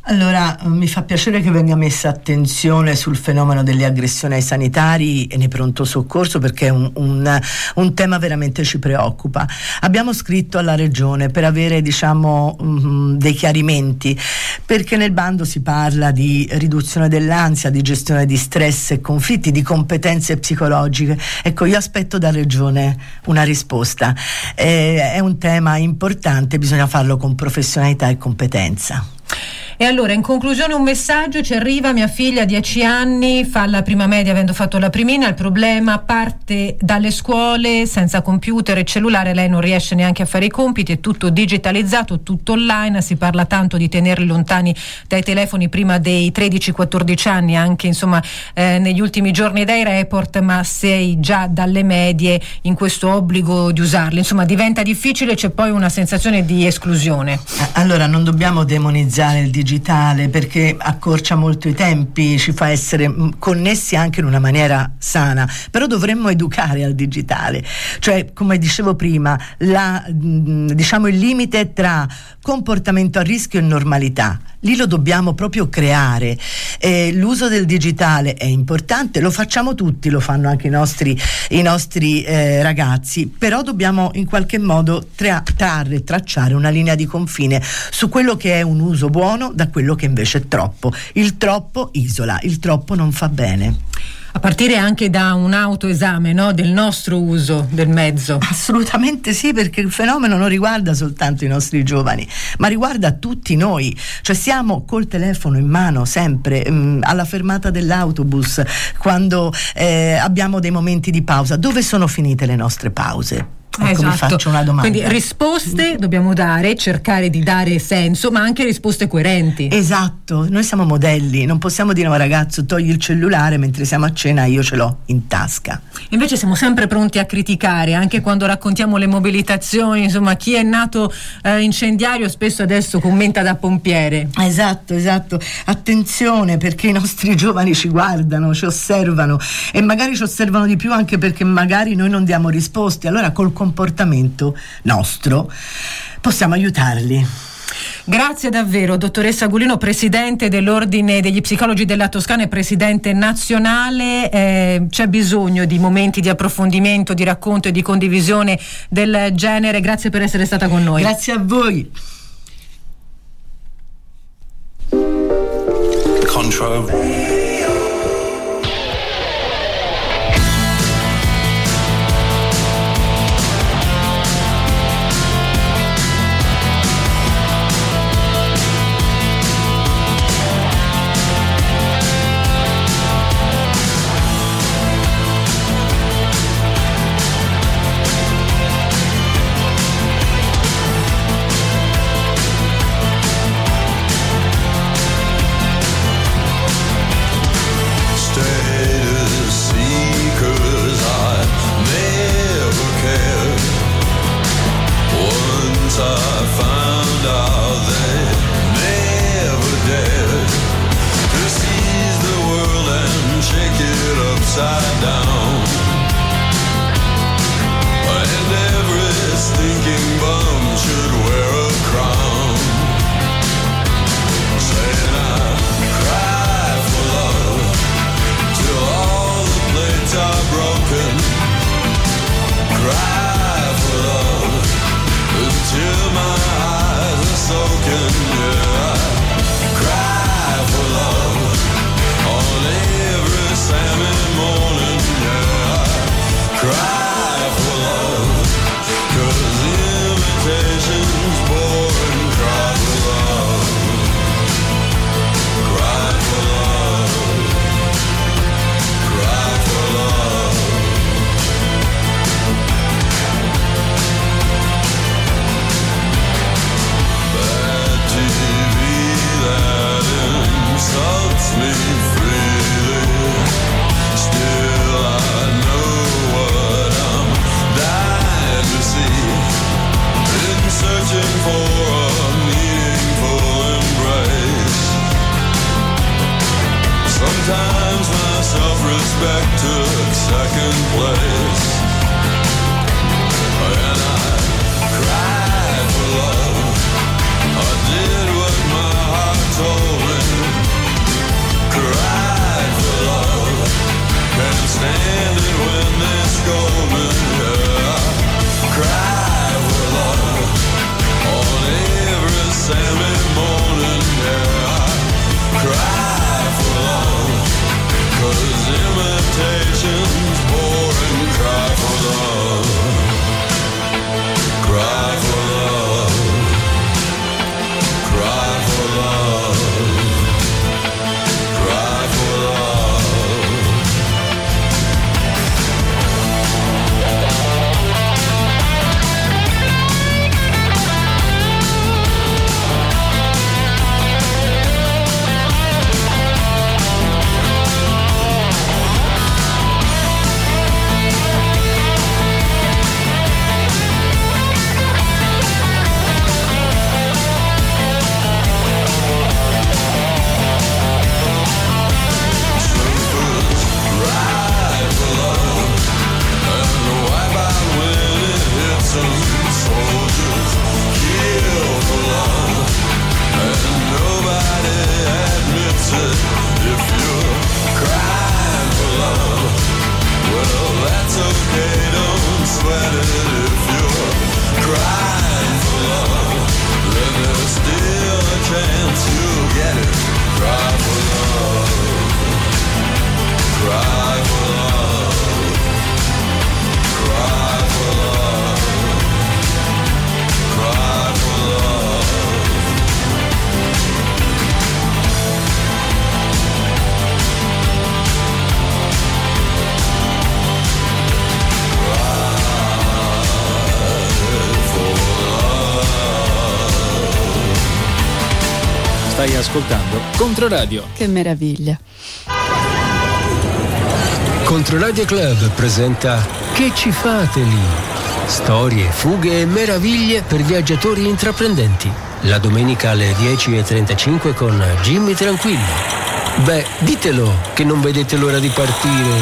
Allora, mi fa piacere che venga messa attenzione sul fenomeno delle aggressioni ai sanitari e nei pronto soccorso, perché è un, un, un tema veramente ci preoccupa. Abbiamo scritto alla Regione per avere, diciamo, um, dei chiarimenti, perché nel bando si parla di riduzione dell'ansia, di gestione di stress e conflitti, di competenze psicologiche. Ecco, io aspetto da Regione una risposta. Eh, è un tema importante, bisogna farlo con professionalità e competenza. E allora, in conclusione, un messaggio ci arriva: mia figlia, dieci anni, fa la prima media avendo fatto la primina. Il problema parte dalle scuole, senza computer e cellulare, lei non riesce neanche a fare i compiti, è tutto digitalizzato, tutto online. Si parla tanto di tenerli lontani dai telefoni prima dei tredici quattordici anni, anche insomma eh, negli ultimi giorni dai report, ma sei già dalle medie in questo obbligo di usarli. Insomma, diventa difficile, c'è poi una sensazione di esclusione. Allora, non dobbiamo demonizzare il digitale, perché accorcia molto i tempi, ci fa essere connessi anche in una maniera sana, però dovremmo educare al digitale, cioè, come dicevo prima, la, diciamo il limite tra comportamento a rischio e normalità. Lì lo dobbiamo proprio creare. Eh, l'uso del digitale è importante, lo facciamo tutti, lo fanno anche i nostri, i nostri eh, ragazzi, però dobbiamo in qualche modo tra- trarre, tracciare una linea di confine su quello che è un uso buono da quello che invece è troppo. Il troppo isola, il troppo non fa bene. A partire anche da un autoesame, no, del nostro uso del mezzo. Assolutamente sì, perché il fenomeno non riguarda soltanto i nostri giovani, ma riguarda tutti noi. Cioè siamo col telefono in mano sempre, mh, alla fermata dell'autobus, quando eh, abbiamo dei momenti di pausa. Dove sono finite le nostre pause? Ecco, esatto. Vi faccio una domanda. Quindi risposte dobbiamo dare, cercare di dare senso, ma anche risposte coerenti. Esatto, noi siamo modelli, non possiamo dire a un ragazzo togli il cellulare mentre siamo a cena, io ce l'ho in tasca. Invece siamo sempre pronti a criticare, anche quando raccontiamo le mobilitazioni, insomma, chi è nato eh, incendiario spesso adesso commenta da pompiere. Esatto, esatto. Attenzione, perché i nostri giovani ci guardano, ci osservano e magari ci osservano di più anche perché magari noi non diamo risposte. Allora col comportamento nostro possiamo aiutarli. Grazie davvero, dottoressa Agulino, presidente dell'Ordine degli Psicologi della Toscana e presidente nazionale. Eh, c'è bisogno di momenti di approfondimento, di racconto e di condivisione del genere. Grazie per essere stata con noi. Grazie a voi. Control. Told Stai ascoltando Controradio. Che meraviglia. Controradio Club presenta Che ci fate lì? Storie, fughe e meraviglie per viaggiatori intraprendenti. La domenica alle dieci e trentacinque con Jimmy Tranquillo. Beh, ditelo che non vedete l'ora di partire.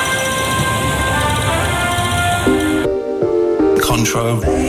Control.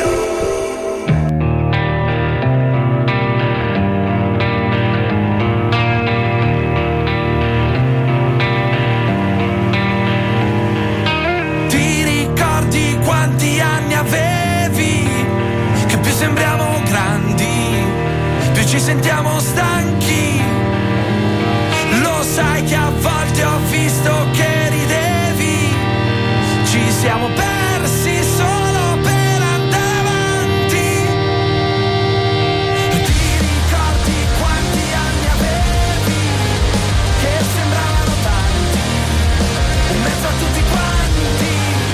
Ci sentiamo stanchi, lo sai che a volte ho visto che ridevi, ci siamo persi solo per andare avanti. E ti ricordi quanti anni avevi, che sembravano tanti, in mezzo a tutti quanti,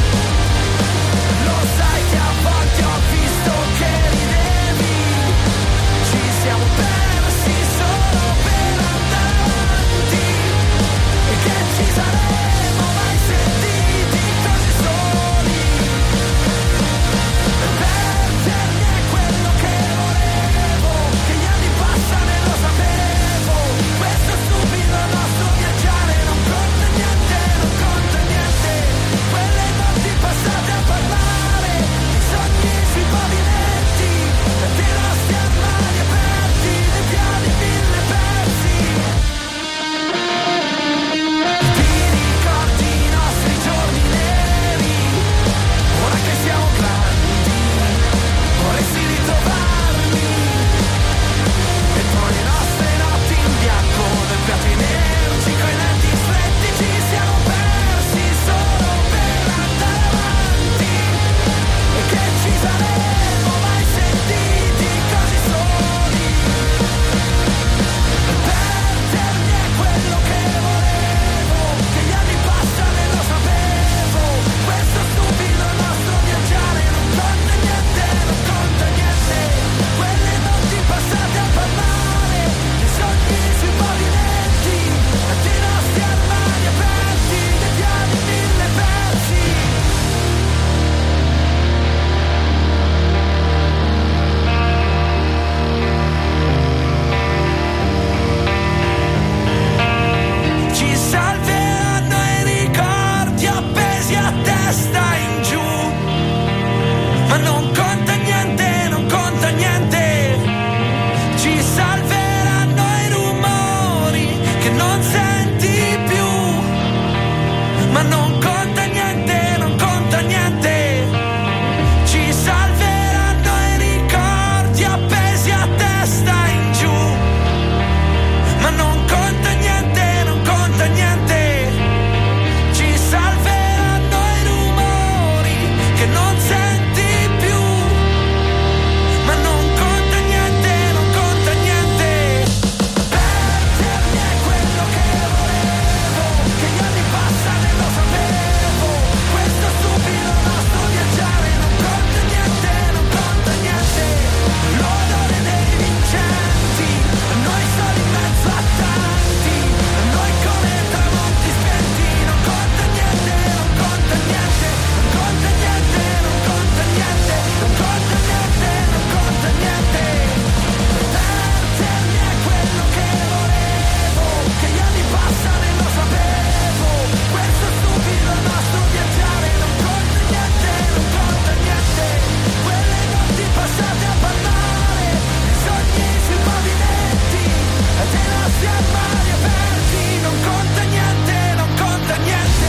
lo sai che a volte ho visto che ridevi, ci siamo persi solo per andare avanti, e che ci saremo mai sentiti così soli. Perdermi è quello che volevo, che gli anni passano e lo sapevo, questo stupido nostro viaggiare non conta niente, non conta niente, quelle notti passate a parlare, i sogni sui pavinetti, dei nostri armadi aperti, dei piani mille persi. Ti ricordi i nostri giorni neri, ora che siamo grandi, vorresti ritrovarli, e poi le nostre notti in bianco, nel piatto energico, i lenti stretti, ci siamo persi solo per andare avanti, e che ci saremo mai sentiti così soli. Perdermi è quello che volevo, che gli anni passano e lo sapevo, questo stupido nostro viaggiare non conta niente, non conta niente, quelle notti passate a parlare, i sogni sui pavimenti, dei nostri armadi aperti, dei piani mille persi. Ci salveranno i ricordi appesi a testa in giù, ma non conta niente, non conta niente. Ci salveranno i rumori che non senti più, ma non conta niente, non conta niente. Ci salveranno i ricordi appesi a testa in giù, ma non conta niente, non conta niente. Ci salveranno i rumori che non senti più, ma non conta niente, non conta niente. Perdermi è quello che volevo, che gli anni passano e lo sapevo, questo stupido nostro viaggiare non conta niente, non conta niente, l'odore dei vincenti, noi soli in mezzo a tanti, noi come tramonti spenti, non conta niente, non conta niente, non conta niente, non conta niente, non conta niente, non conta niente. Perdermi è quello che volevo, che gli anni passano e lo sapevo, questo stupido nostro viaggiare non conta niente, non conta niente, quelle notti passate a parlare, i sogni sui pavimenti, dei nostri armadi aperti, non conta niente, non conta niente.